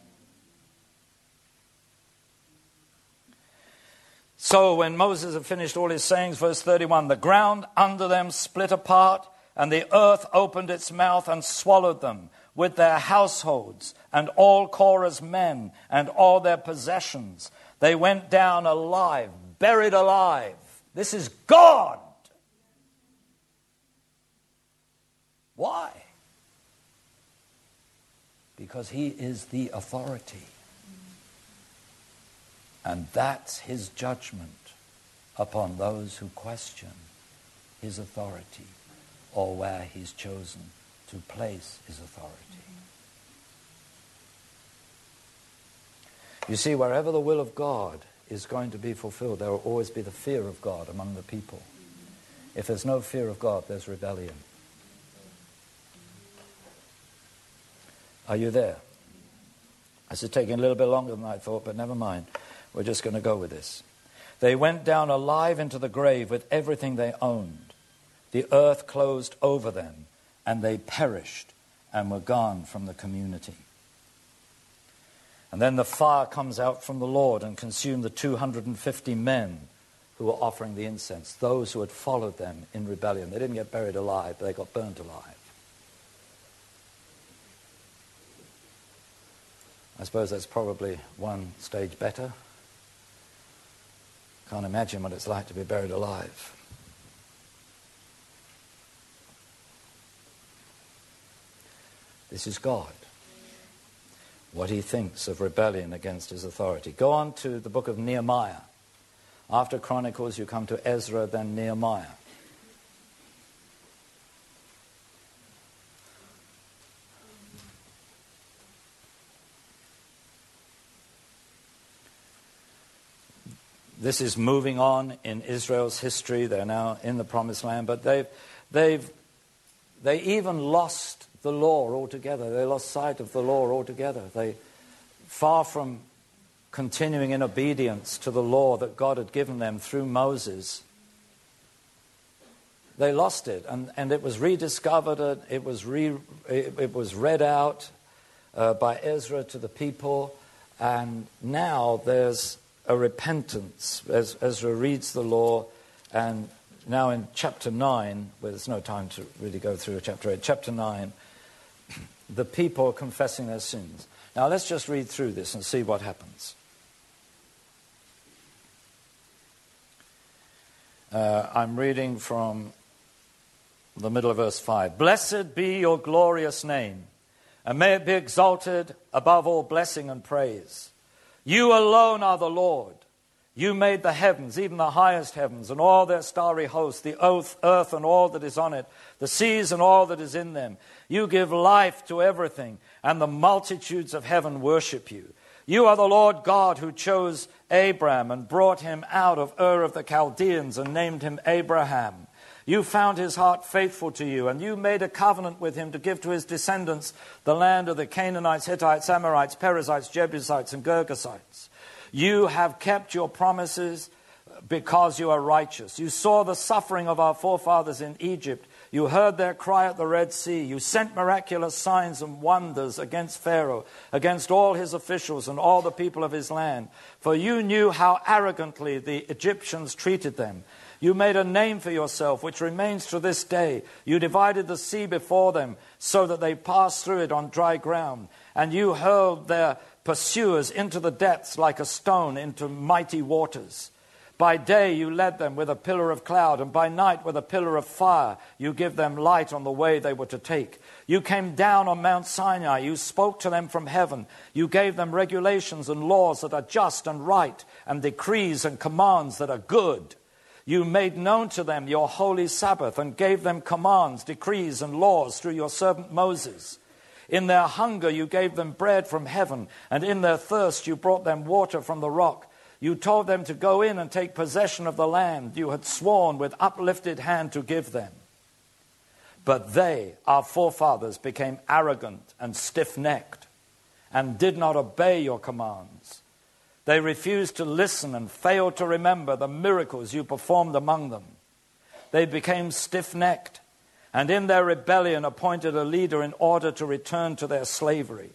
So when Moses had finished all his sayings, verse thirty-one, the ground under them split apart, and the earth opened its mouth and swallowed them, with their households and all Korah's men and all their possessions. They went down alive, buried alive. This is God. Why? Because he is the authority. And that's his judgment upon those who question his authority or where he's chosen to place his authority. You see, wherever the will of God is going to be fulfilled, there will always be the fear of God among the people. If there's no fear of God, there's rebellion. Are you there? This is taking a little bit longer than I thought, but never mind. We're just going to go with this. They went down alive into the grave with everything they owned. The earth closed over them, and they perished and were gone from the community. And then the fire comes out from the Lord and consumed the two hundred fifty men who were offering the incense, those who had followed them in rebellion. They didn't get buried alive, but they got burnt alive. I suppose that's probably one stage better. Can't imagine what it's like to be buried alive. This is God. What he thinks of rebellion against his authority. Go on to the book of Nehemiah. After Chronicles, you come to Ezra, then Nehemiah. This is moving on in Israel's history. They're now in the Promised Land, but they've, they've, they even lost the law altogether. They lost sight of the law altogether. They, far from continuing in obedience to the law that God had given them through Moses, they lost it, and, and it was rediscovered. It was re, it, it was read out uh, by Ezra to the people, and now there's a repentance as Ezra reads the law. And now in chapter nine, where there's no time to really go through chapter eight, chapter nine, the people are confessing their sins. Now let's just read through this and see what happens. Uh, I'm reading from the middle of verse five. Blessed be your glorious name, and may it be exalted above all blessing and praise. You alone are the Lord. You made the heavens, even the highest heavens, and all their starry hosts, the earth and all that is on it, the seas and all that is in them. You give life to everything, and the multitudes of heaven worship you. You are the Lord God who chose Abram and brought him out of Ur of the Chaldeans and named him Abraham. You found his heart faithful to you, and you made a covenant with him to give to his descendants the land of the Canaanites, Hittites, Amorites, Perizzites, Jebusites, and Girgashites. You have kept your promises because you are righteous. You saw the suffering of our forefathers in Egypt. You heard their cry at the Red Sea. You sent miraculous signs and wonders against Pharaoh, against all his officials and all the people of his land. For you knew how arrogantly the Egyptians treated them. You made a name for yourself, which remains to this day. You divided the sea before them, so that they passed through it on dry ground. And you hurled their pursuers into the depths like a stone into mighty waters. By day you led them with a pillar of cloud, and by night with a pillar of fire you give them light on the way they were to take. You came down on Mount Sinai. You spoke to them from heaven. You gave them regulations and laws that are just and right, and decrees and commands that are good. You made known to them your holy Sabbath, and gave them commands, decrees, and laws through your servant Moses. In their hunger you gave them bread from heaven, and in their thirst you brought them water from the rock. You told them to go in and take possession of the land you had sworn with uplifted hand to give them. But they, our forefathers, became arrogant and stiff-necked and did not obey your commands. They refused to listen and failed to remember the miracles you performed among them. They became stiff-necked and in their rebellion appointed a leader in order to return to their slavery.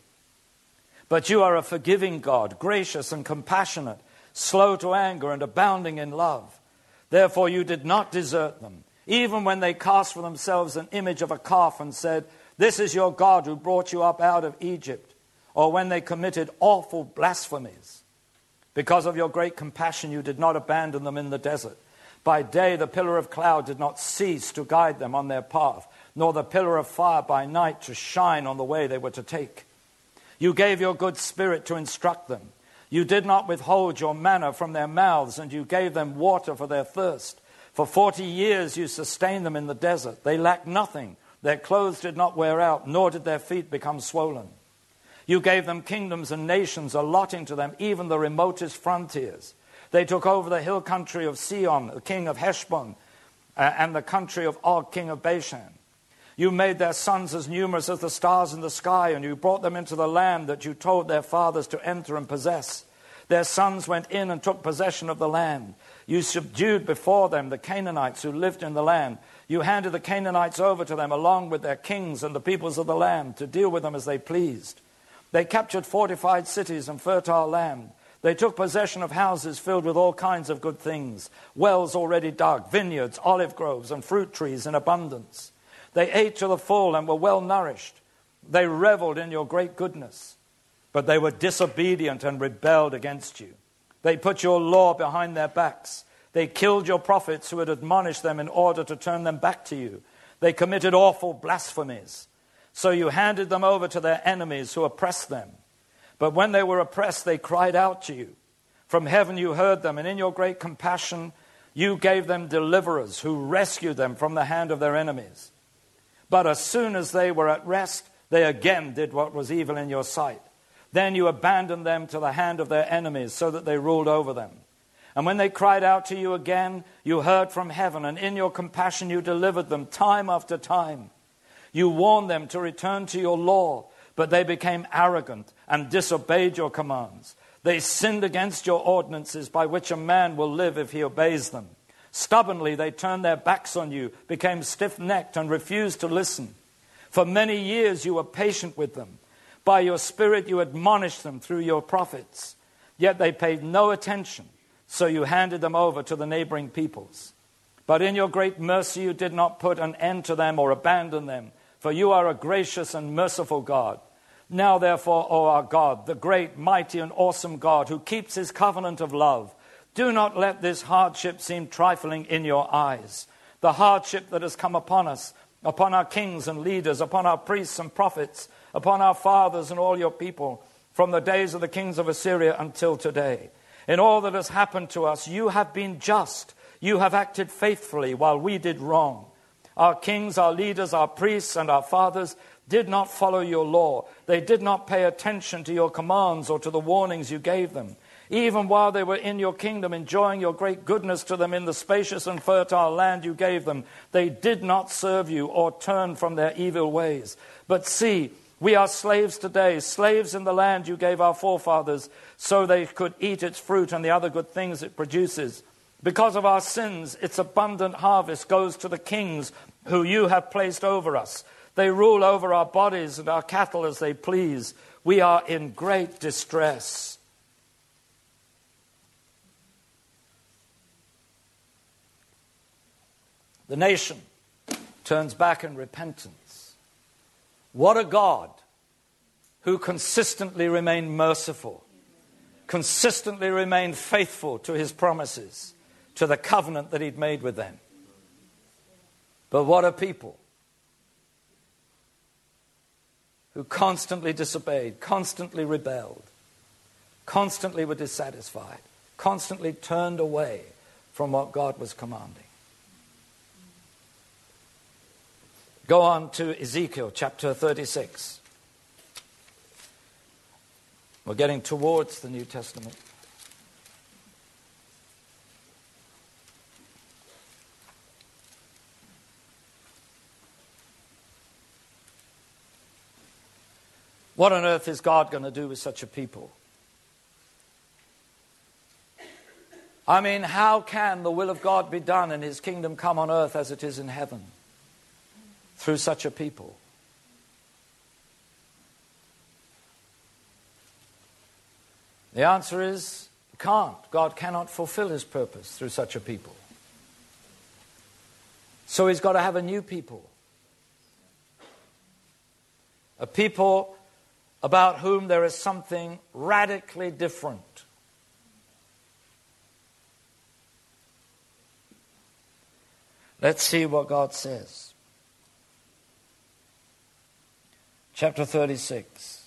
But you are a forgiving God, gracious and compassionate, slow to anger and abounding in love. Therefore you did not desert them, even when they cast for themselves an image of a calf and said, "This is your God who brought you up out of Egypt," or when they committed awful blasphemies. Because of your great compassion you did not abandon them in the desert. By day the pillar of cloud did not cease to guide them on their path, nor the pillar of fire by night to shine on the way they were to take. You gave your good spirit to instruct them. You did not withhold your manna from their mouths, and you gave them water for their thirst. For forty years you sustained them in the desert. They lacked nothing. Their clothes did not wear out, nor did their feet become swollen. You gave them kingdoms and nations, allotting to them even the remotest frontiers. They took over the hill country of Sihon, the king of Heshbon, uh, and the country of Og, king of Bashan. You made their sons as numerous as the stars in the sky, and you brought them into the land that you told their fathers to enter and possess. Their sons went in and took possession of the land. You subdued before them the Canaanites who lived in the land. You handed the Canaanites over to them along with their kings and the peoples of the land to deal with them as they pleased. They captured fortified cities and fertile land. They took possession of houses filled with all kinds of good things, wells already dug, vineyards, olive groves, and fruit trees in abundance. They ate to the full and were well nourished. They reveled in your great goodness. But they were disobedient and rebelled against you. They put your law behind their backs. They killed your prophets who had admonished them in order to turn them back to you. They committed awful blasphemies. So you handed them over to their enemies who oppressed them. But when they were oppressed, they cried out to you. From heaven you heard them, and in your great compassion you gave them deliverers who rescued them from the hand of their enemies. But as soon as they were at rest, they again did what was evil in your sight. Then you abandoned them to the hand of their enemies so that they ruled over them. And when they cried out to you again, you heard from heaven, and in your compassion you delivered them time after time. You warned them to return to your law, but they became arrogant and disobeyed your commands. They sinned against your ordinances by which a man will live if he obeys them. Stubbornly they turned their backs on you, became stiff-necked, and refused to listen. For many years you were patient with them. By your Spirit you admonished them through your prophets. Yet they paid no attention, so you handed them over to the neighboring peoples. But in your great mercy you did not put an end to them or abandon them, for you are a gracious and merciful God. Now therefore, O our God, the great, mighty, and awesome God, who keeps his covenant of love, do not let this hardship seem trifling in your eyes. The hardship that has come upon us, upon our kings and leaders, upon our priests and prophets, upon our fathers and all your people, from the days of the kings of Assyria until today. In all that has happened to us, you have been just. You have acted faithfully while we did wrong. Our kings, our leaders, our priests, and our fathers did not follow your law. They did not pay attention to your commands or to the warnings you gave them. Even while they were in your kingdom, enjoying your great goodness to them in the spacious and fertile land you gave them, they did not serve you or turn from their evil ways. But see, we are slaves today, slaves in the land you gave our forefathers, so they could eat its fruit and the other good things it produces. Because of our sins, its abundant harvest goes to the kings who you have placed over us. They rule over our bodies and our cattle as they please. We are in great distress. The nation turns back in repentance. What a God who consistently remained merciful, consistently remained faithful to his promises, to the covenant that he'd made with them. But what a people who constantly disobeyed, constantly rebelled, constantly were dissatisfied, constantly turned away from what God was commanding. Go on to Ezekiel chapter thirty-six. We're getting towards the New Testament. What on earth is God going to do with such a people? I mean, how can the will of God be done and his kingdom come on earth as it is in heaven through such a people? The answer is, can't. God cannot fulfill his purpose through such a people. So he's got to have a new people. A people about whom there is something radically different. Let's see what God says. Chapter thirty-six.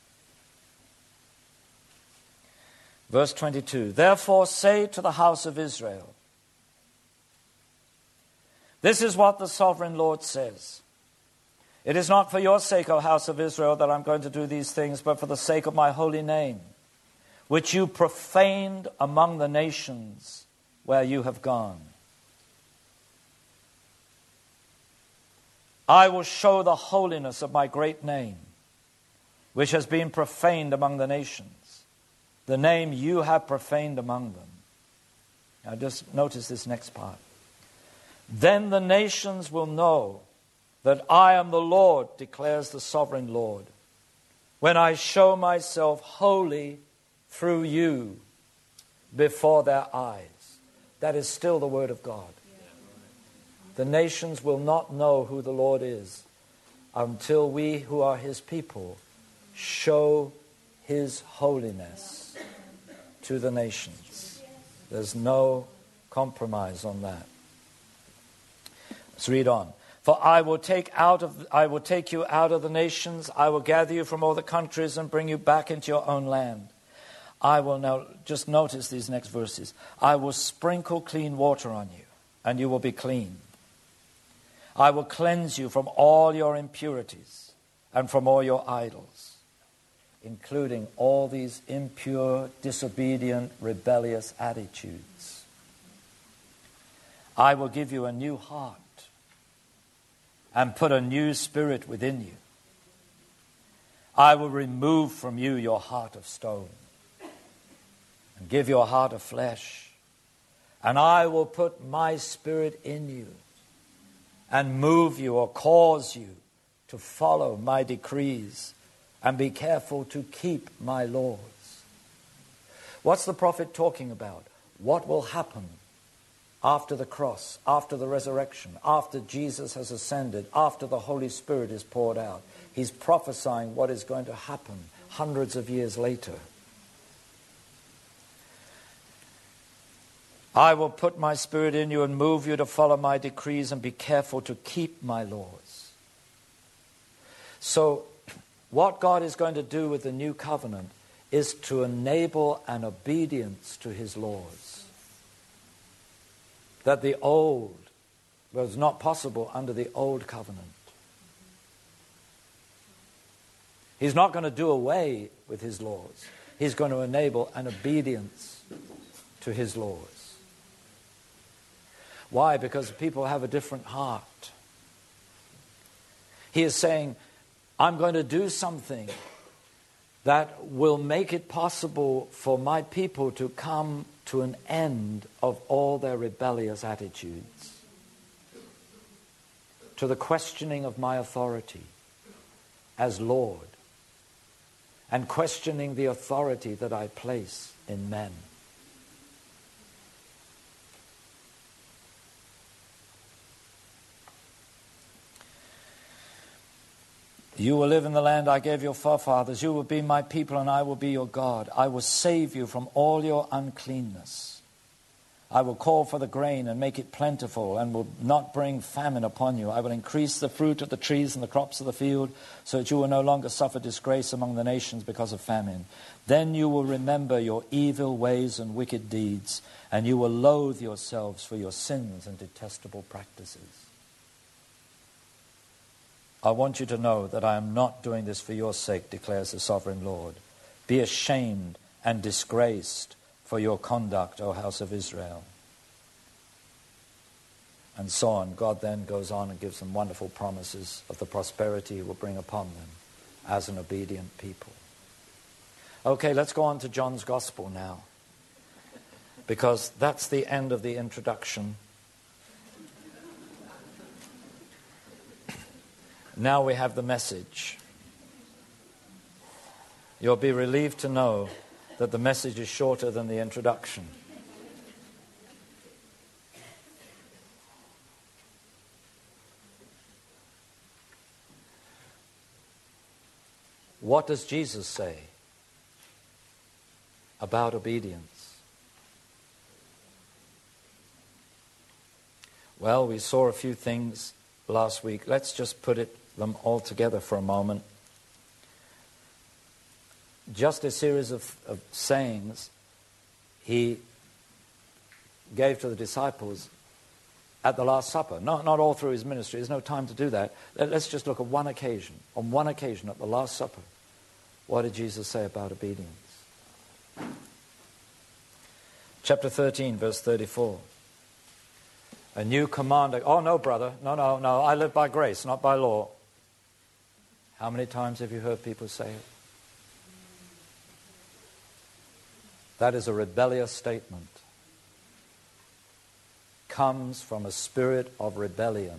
Verse twenty-two. Therefore say to the house of Israel, this is what the sovereign Lord says. It is not for your sake, O house of Israel, that I'm going to do these things, but for the sake of my holy name, which you profaned among the nations where you have gone. I will show the holiness of my great name, which has been profaned among the nations, the name you have profaned among them. Now just notice this next part. Then the nations will know that I am the Lord, declares the sovereign Lord, when I show myself holy through you before their eyes. That is still the word of God. The nations will not know who the Lord is until we who are his people show his holiness to the nations. There's no compromise on that. Let's read on. For I will take out of I will take you out of the nations, I will gather you from all the countries and bring you back into your own land. I will now, just notice these next verses. I will sprinkle clean water on you, and you will be clean. I will cleanse you from all your impurities and from all your idols, including all these impure, disobedient, rebellious attitudes. I will give you a new heart and put a new spirit within you. I will remove from you your heart of stone and give you a heart of flesh. And I will put my spirit in you and move you or cause you to follow my decrees and be careful to keep my laws. What's the prophet talking about? What will happen after the cross, after the resurrection, after Jesus has ascended, after the Holy Spirit is poured out? He's prophesying what is going to happen hundreds of years later. I will put my spirit in you and move you to follow my decrees and be careful to keep my laws. So, what God is going to do with the new covenant is to enable an obedience to his laws that the old was not possible under the old covenant. He's not going to do away with his laws. He's going to enable an obedience to his laws. Why? Because people have a different heart. He is saying, I'm going to do something that will make it possible for my people to come to an end of all their rebellious attitudes, to the questioning of my authority as Lord, and questioning the authority that I place in men. You will live in the land I gave your forefathers. You will be my people and I will be your God. I will save you from all your uncleanness. I will call for the grain and make it plentiful and will not bring famine upon you. I will increase the fruit of the trees and the crops of the field so that you will no longer suffer disgrace among the nations because of famine. Then you will remember your evil ways and wicked deeds, and you will loathe yourselves for your sins and detestable practices. I want you to know that I am not doing this for your sake, declares the sovereign Lord. Be ashamed and disgraced for your conduct, O house of Israel. And so on. God then goes on and gives them wonderful promises of the prosperity he will bring upon them as an obedient people. Okay, let's go on to John's Gospel now, because that's the end of the introduction. Now we have the message. You'll be relieved to know that the message is shorter than the introduction. What does Jesus say about obedience? Well, we saw a few things last week. Let's just put it them all together for a moment. Just a series of, of sayings he gave to the disciples at the Last Supper. Not, not all through his ministry. There's no time to do that. Let's just look at one occasion. On one occasion at the Last Supper, what did Jesus say about obedience? Chapter thirteen, verse thirty-four. A new command. Oh, no, brother. No, no, no. I live by grace, not by law. How many times have you heard people say it? That is a rebellious statement. Comes from a spirit of rebellion.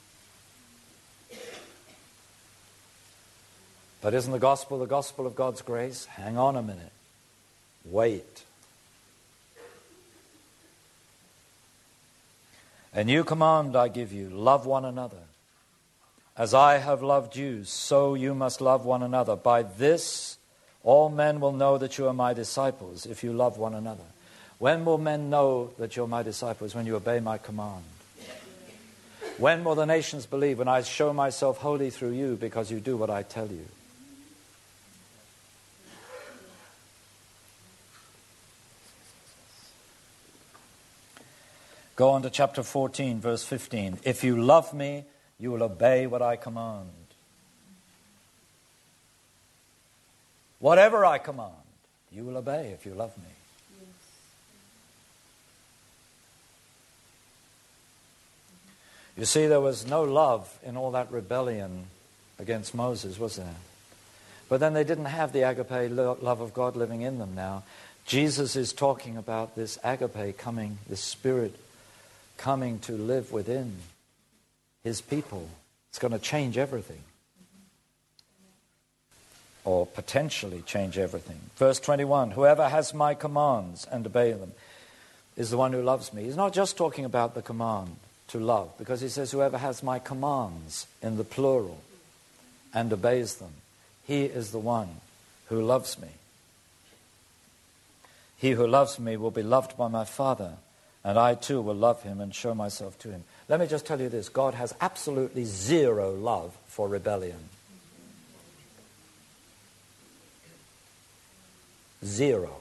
But isn't the gospel the gospel of God's grace? Hang on a minute. Wait. A new command I give you, love one another. As I have loved you, so you must love one another. By this, all men will know that you are my disciples, if you love one another. When will men know that you're my disciples? When you obey my command. When will the nations believe? When I show myself holy through you, because you do what I tell you. Go on to chapter fourteen, verse fifteen. If you love me, you will obey what I command. Whatever I command, you will obey if you love me. Yes. You see, there was no love in all that rebellion against Moses, was there? But then they didn't have the agape love of God living in them now. Jesus is talking about this agape coming, this spirit coming to live within his people. It's going to change everything. Or potentially change everything. Verse twenty-one, whoever has my commands and obey them is the one who loves me. He's not just talking about the command to love, because he says whoever has my commands in the plural and obeys them, he is the one who loves me. He who loves me will be loved by my Father, and I too will love him and show myself to him. Let me just tell you this. God has absolutely zero love for rebellion. Zero.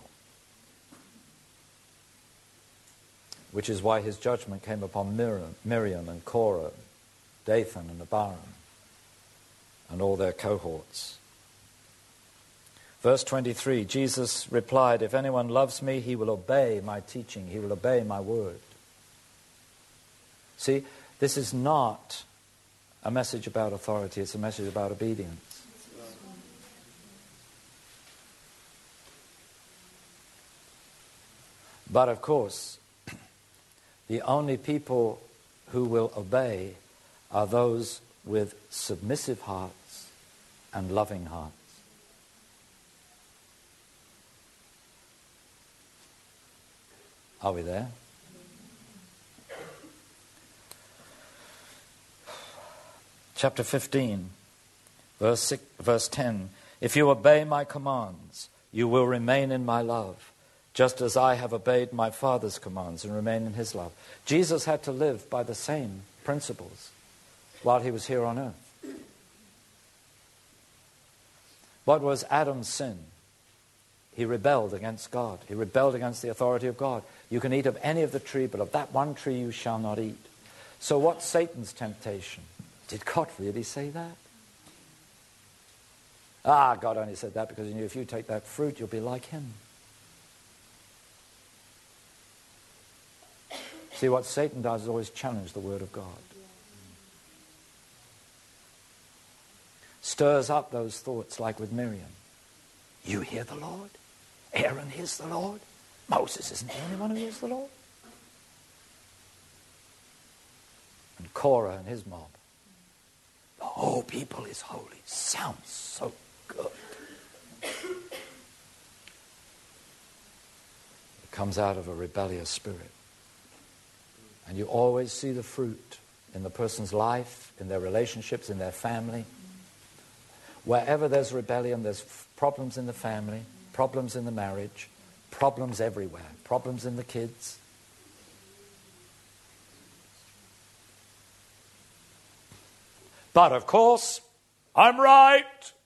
Which is why his judgment came upon Miriam, Miriam and Korah, Dathan and Abiram, and all their cohorts. Verse twenty-three, Jesus replied, if anyone loves me, he will obey my teaching. He will obey my word. See, this is not a message about authority. It's a message about obedience. But of course, the only people who will obey are those with submissive hearts and loving hearts. Are we there? Chapter fifteen, verse six, verse ten. If you obey my commands, you will remain in my love, just as I have obeyed my Father's commands and remain in his love. Jesus had to live by the same principles while he was here on earth. What was Adam's sin? He rebelled against God. He rebelled against the authority of God. You can eat of any of the tree, but of that one tree you shall not eat. So what's Satan's temptation? Did God really say that? Ah, God only said that because he knew if you take that fruit, you'll be like him. See, what Satan does is always challenge the word of God. Stirs up those thoughts like with Miriam. You hear the Lord? Aaron hears the Lord? Moses isn't the only one who hears the Lord? And Korah and his mob. The whole people is holy. Sounds so good. It comes out of a rebellious spirit. And you always see the fruit in the person's life, in their relationships, in their family. Wherever there's rebellion, there's problems in the family, problems in the marriage, problems everywhere, problems in the kids. But of course, I'm right.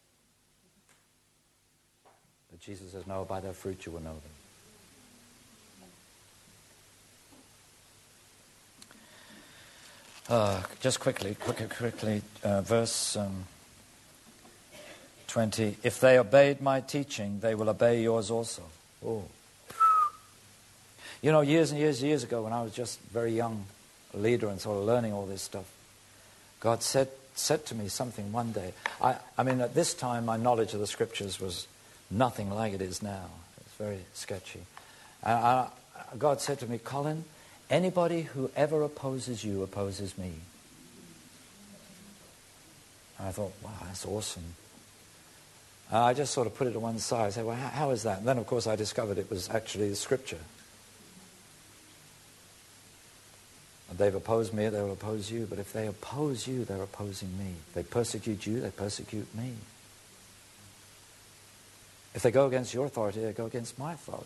But Jesus says, no, by their fruit you will know them. Uh, just quickly, quickly, quickly, uh, verse um, twenty. If they obeyed my teaching, they will obey yours also. Oh. You know, years and years and years ago, when I was just very young, a leader and sort of learning all this stuff, God said said to me something one day. I, I mean, at this time, my knowledge of the Scriptures was nothing like it is now. It's very sketchy. And I, God said to me, Colin, anybody who ever opposes you opposes me. And I thought, wow, that's awesome. And I just sort of put it to one side. I said, well, how, how is that? And then, of course, I discovered it was actually the Scripture. And they've opposed me, they will oppose you. But if they oppose you, they're opposing me. If they persecute you, they persecute me. If they go against your authority, they go against my authority.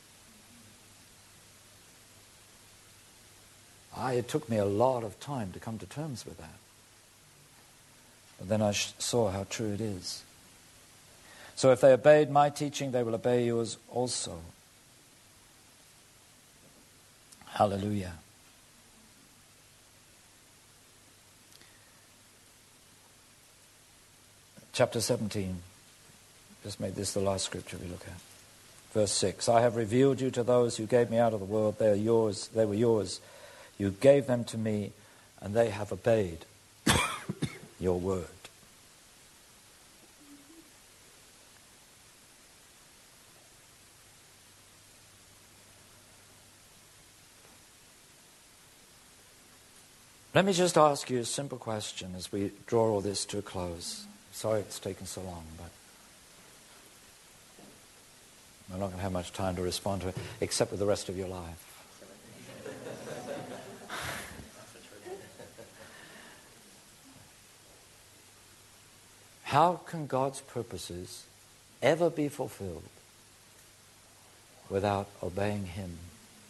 I, it took me a lot of time to come to terms with that. But then I sh- saw how true it is. So if they obeyed my teaching, they will obey yours also. Hallelujah. Chapter seventeen. Just made this the last scripture we look at. Verse six. I have revealed you to those who gave me out of the world. They are yours. They were yours. You gave them to me, and they have obeyed your word. Let me just ask you a simple question as we draw all this to a close. Sorry it's taken so long, but I'm not going to have much time to respond to it, except with the rest of your life. How can God's purposes ever be fulfilled without obeying Him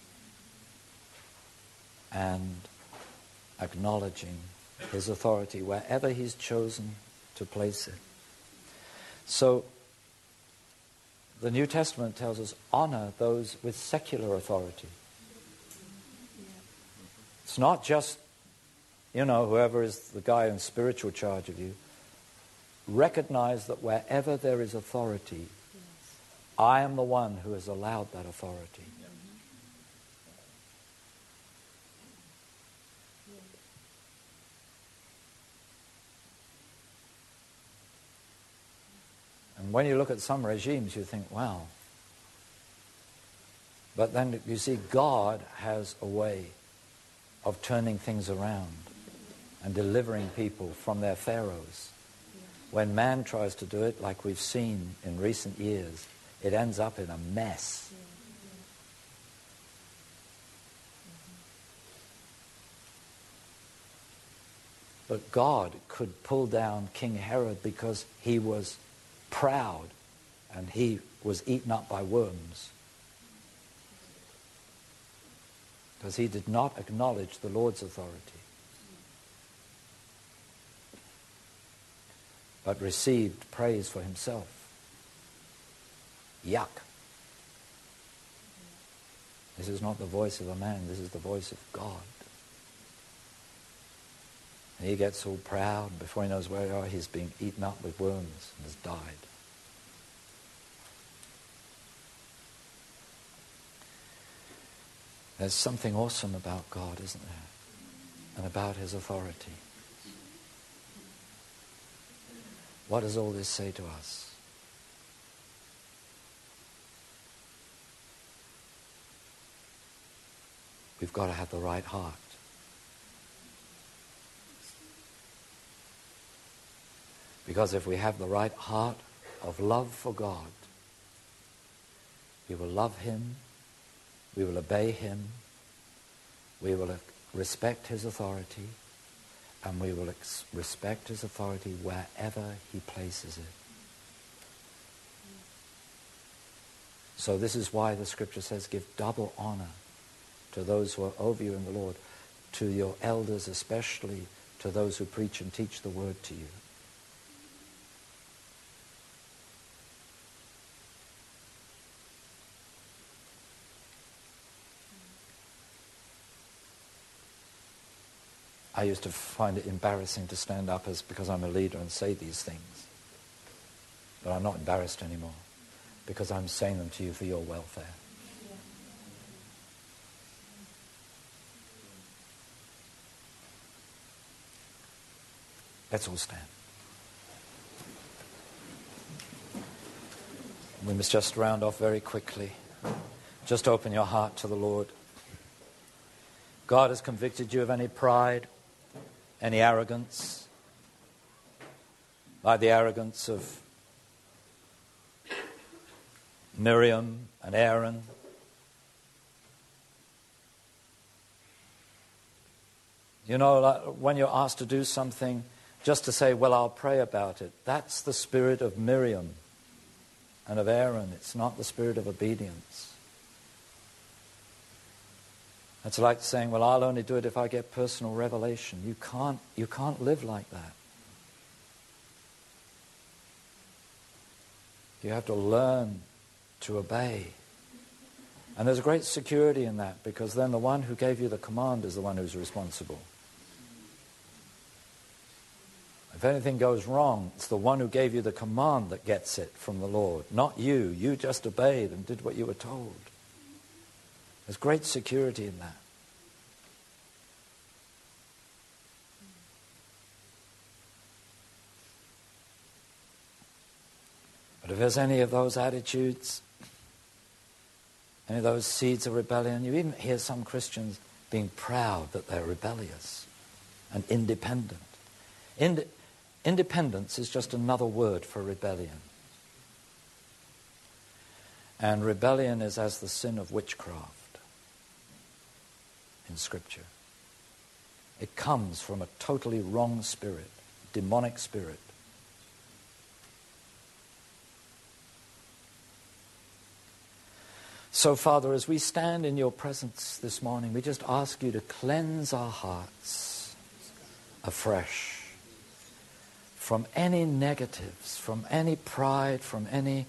and acknowledging His authority wherever He's chosen to place it? So, the New Testament tells us, honor those with secular authority. It's not just, you know, whoever is the guy in spiritual charge of you. Recognize that wherever there is authority, I am the one who has allowed that authority. And when you look at some regimes, you think, wow, But then, you see, God has a way of turning things around and delivering people from their pharaohs. When man tries to do it, like we've seen in recent years, it ends up in a mess. But God could pull down King Herod because he was proud and he was eaten up by worms. Because he did not acknowledge the Lord's authority, but received praise for himself. Yuck. This is not the voice of a man, this is the voice of God. And he gets all proud. Before he knows where he is, he's being eaten up with worms and has died. There's something awesome about God, isn't there? And about his authority. What does all this say to us? We've got to have the right heart. Because if we have the right heart of love for God, we will love him, we will obey him, we will respect his authority, and we will ex- respect his authority wherever he places it. So this is why the scripture says, give double honor to those who are over you in the Lord, to your elders especially, to those who preach and teach the word to you. I used to find it embarrassing to stand up as because I'm a leader and say these things. But I'm not embarrassed anymore because I'm saying them to you for your welfare. Let's all stand. We must just round off very quickly. Just open your heart to the Lord. God has convicted you of any pride, any arrogance, like the arrogance of Miriam and Aaron. You know, like when you're asked to do something, just to say, well, I'll pray about it. That's the spirit of Miriam and of Aaron. It's not the spirit of obedience. It's like saying, well, I'll only do it if I get personal revelation. You can't, you can't live like that. You have to learn to obey. And there's a great security in that, because then the one who gave you the command is the one who's responsible. If anything goes wrong, it's the one who gave you the command that gets it from the Lord, not you. You just obeyed and did what you were told. There's great security in that. But if there's any of those attitudes, any of those seeds of rebellion, you even hear some Christians being proud that they're rebellious and independent. Ind- independence is just another word for rebellion. And rebellion is as the sin of witchcraft in Scripture. It comes from a totally wrong spirit, demonic spirit. So, Father, as we stand in your presence this morning, we just ask you to cleanse our hearts afresh from any negatives, from any pride, from any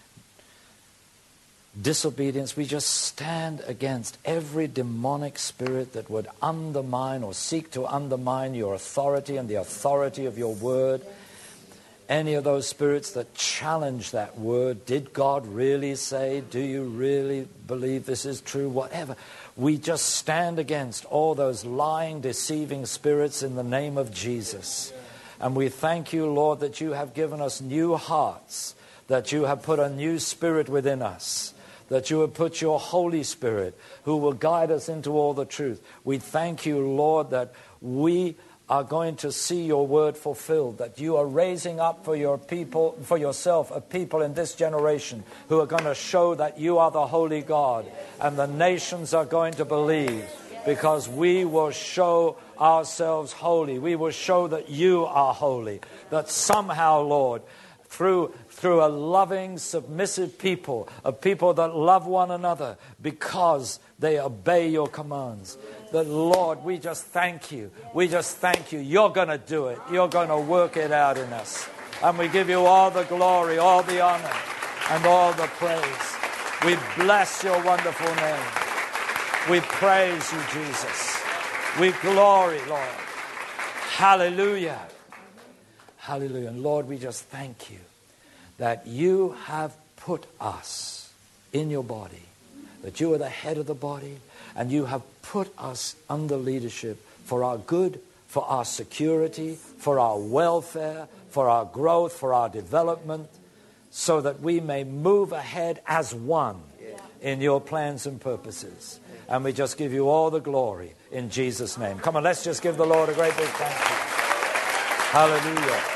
disobedience. We just stand against every demonic spirit that would undermine or seek to undermine your authority and the authority of your word. Any of those spirits that challenge that word. Did God really say? Do you really believe this is true? Whatever. We just stand against all those lying, deceiving spirits in the name of Jesus. And we thank you, Lord, that you have given us new hearts, that you have put a new spirit within us, that you would put your Holy Spirit who will guide us into all the truth. We thank you, Lord, that we are going to see your word fulfilled, that you are raising up for your people, for yourself, a people in this generation who are going to show that you are the holy God, and the nations are going to believe because we will show ourselves holy. We will show that you are holy, that somehow, Lord, through through a loving, submissive people, a people that love one another because they obey your commands. That, Lord, we just thank you. We just thank you. You're going to do it. You're going to work it out in us. And we give you all the glory, all the honor, and all the praise. We bless your wonderful name. We praise you, Jesus. We glory, Lord. Hallelujah. Hallelujah. And Lord, we just thank you that you have put us in your body, that you are the head of the body, and you have put us under leadership for our good, for our security, for our welfare, for our growth, for our development, so that we may move ahead as one in your plans and purposes. And we just give you all the glory in Jesus' name. Come on, let's just give the Lord a great big thank you. Hallelujah.